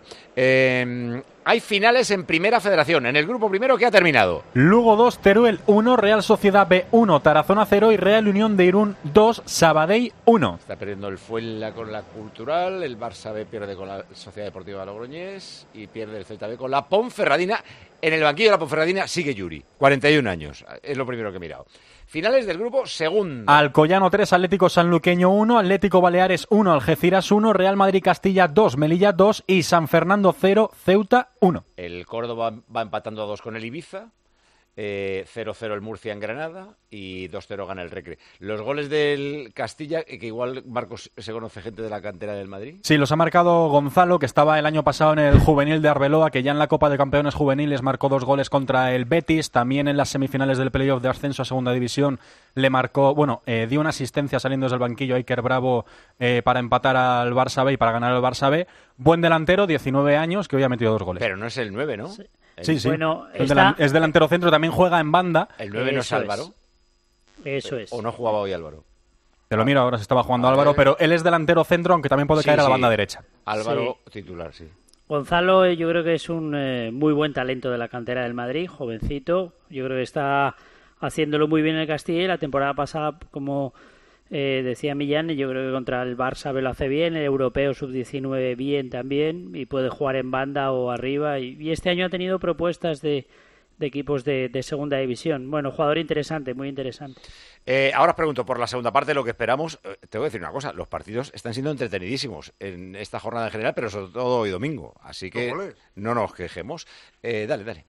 Eh, hay finales en Primera Federación. En el grupo primero, ¿qué ha terminado? Lugo dos, Teruel uno, Real Sociedad B uno, Tarazona cero y Real Unión de Irún dos, Sabadell uno. Está perdiendo el Fuenla con la Cultural, el Barça B pierde con la Sociedad Deportiva Logroñés y pierde el Celta B con la Ponferradina. En el banquillo de la Ponferradina sigue Yuri, cuarenta y un años. Es lo primero que he mirado. Finales del grupo segundo. Alcoyano tres, Atlético Sanluqueño uno, Atlético Baleares uno, Algeciras uno, Real Madrid Castilla dos, Melilla dos y San Fernando cero, Ceuta uno. El Córdoba va empatando a dos con el Ibiza. Eh, cero cero el Murcia en Granada y dos cero gana el Recre. Los goles del Castilla, eh, que igual Marcos se conoce gente de la cantera del Madrid. Sí, los ha marcado Gonzalo, que estaba el año pasado en el juvenil de Arbeloa, que ya en la Copa de Campeones juveniles marcó dos goles contra el Betis. También en las semifinales del playoff de ascenso a Segunda División le marcó, bueno, eh, dio una asistencia saliendo desde el banquillo a Iker Bravo eh, para empatar al Barça B y para ganar al Barça B. Buen delantero, diecinueve años, que hoy ha metido dos goles. Pero no es el nueve, ¿no? Sí, El- sí. Bueno, El está- delan- es delantero centro, también juega en banda. El nueve no es Eso es. Álvaro. Eso es. ¿O no jugaba hoy Álvaro? Te lo miro ahora, se estaba jugando Álvaro, pero él es delantero centro, aunque también puede Sí, caer a la sí. banda derecha. Álvaro titular, sí. Gonzalo, eh, yo creo que es un eh, muy buen talento de la cantera del Madrid, jovencito. Yo creo que está haciéndolo muy bien en el Castilla y la temporada pasada, como eh, decía Millán, yo creo que contra el Barça B lo hace bien, el europeo sub diecinueve bien también y puede jugar en banda o arriba. Y, y este año ha tenido propuestas de, de equipos de, de segunda división. Bueno, jugador interesante, muy interesante. Eh, ahora os pregunto por la segunda parte lo que esperamos. Eh, te voy a decir una cosa, los partidos están siendo entretenidísimos en esta jornada en general, pero sobre todo hoy domingo. Así que Ojalá. no nos quejemos. Eh, dale, dale.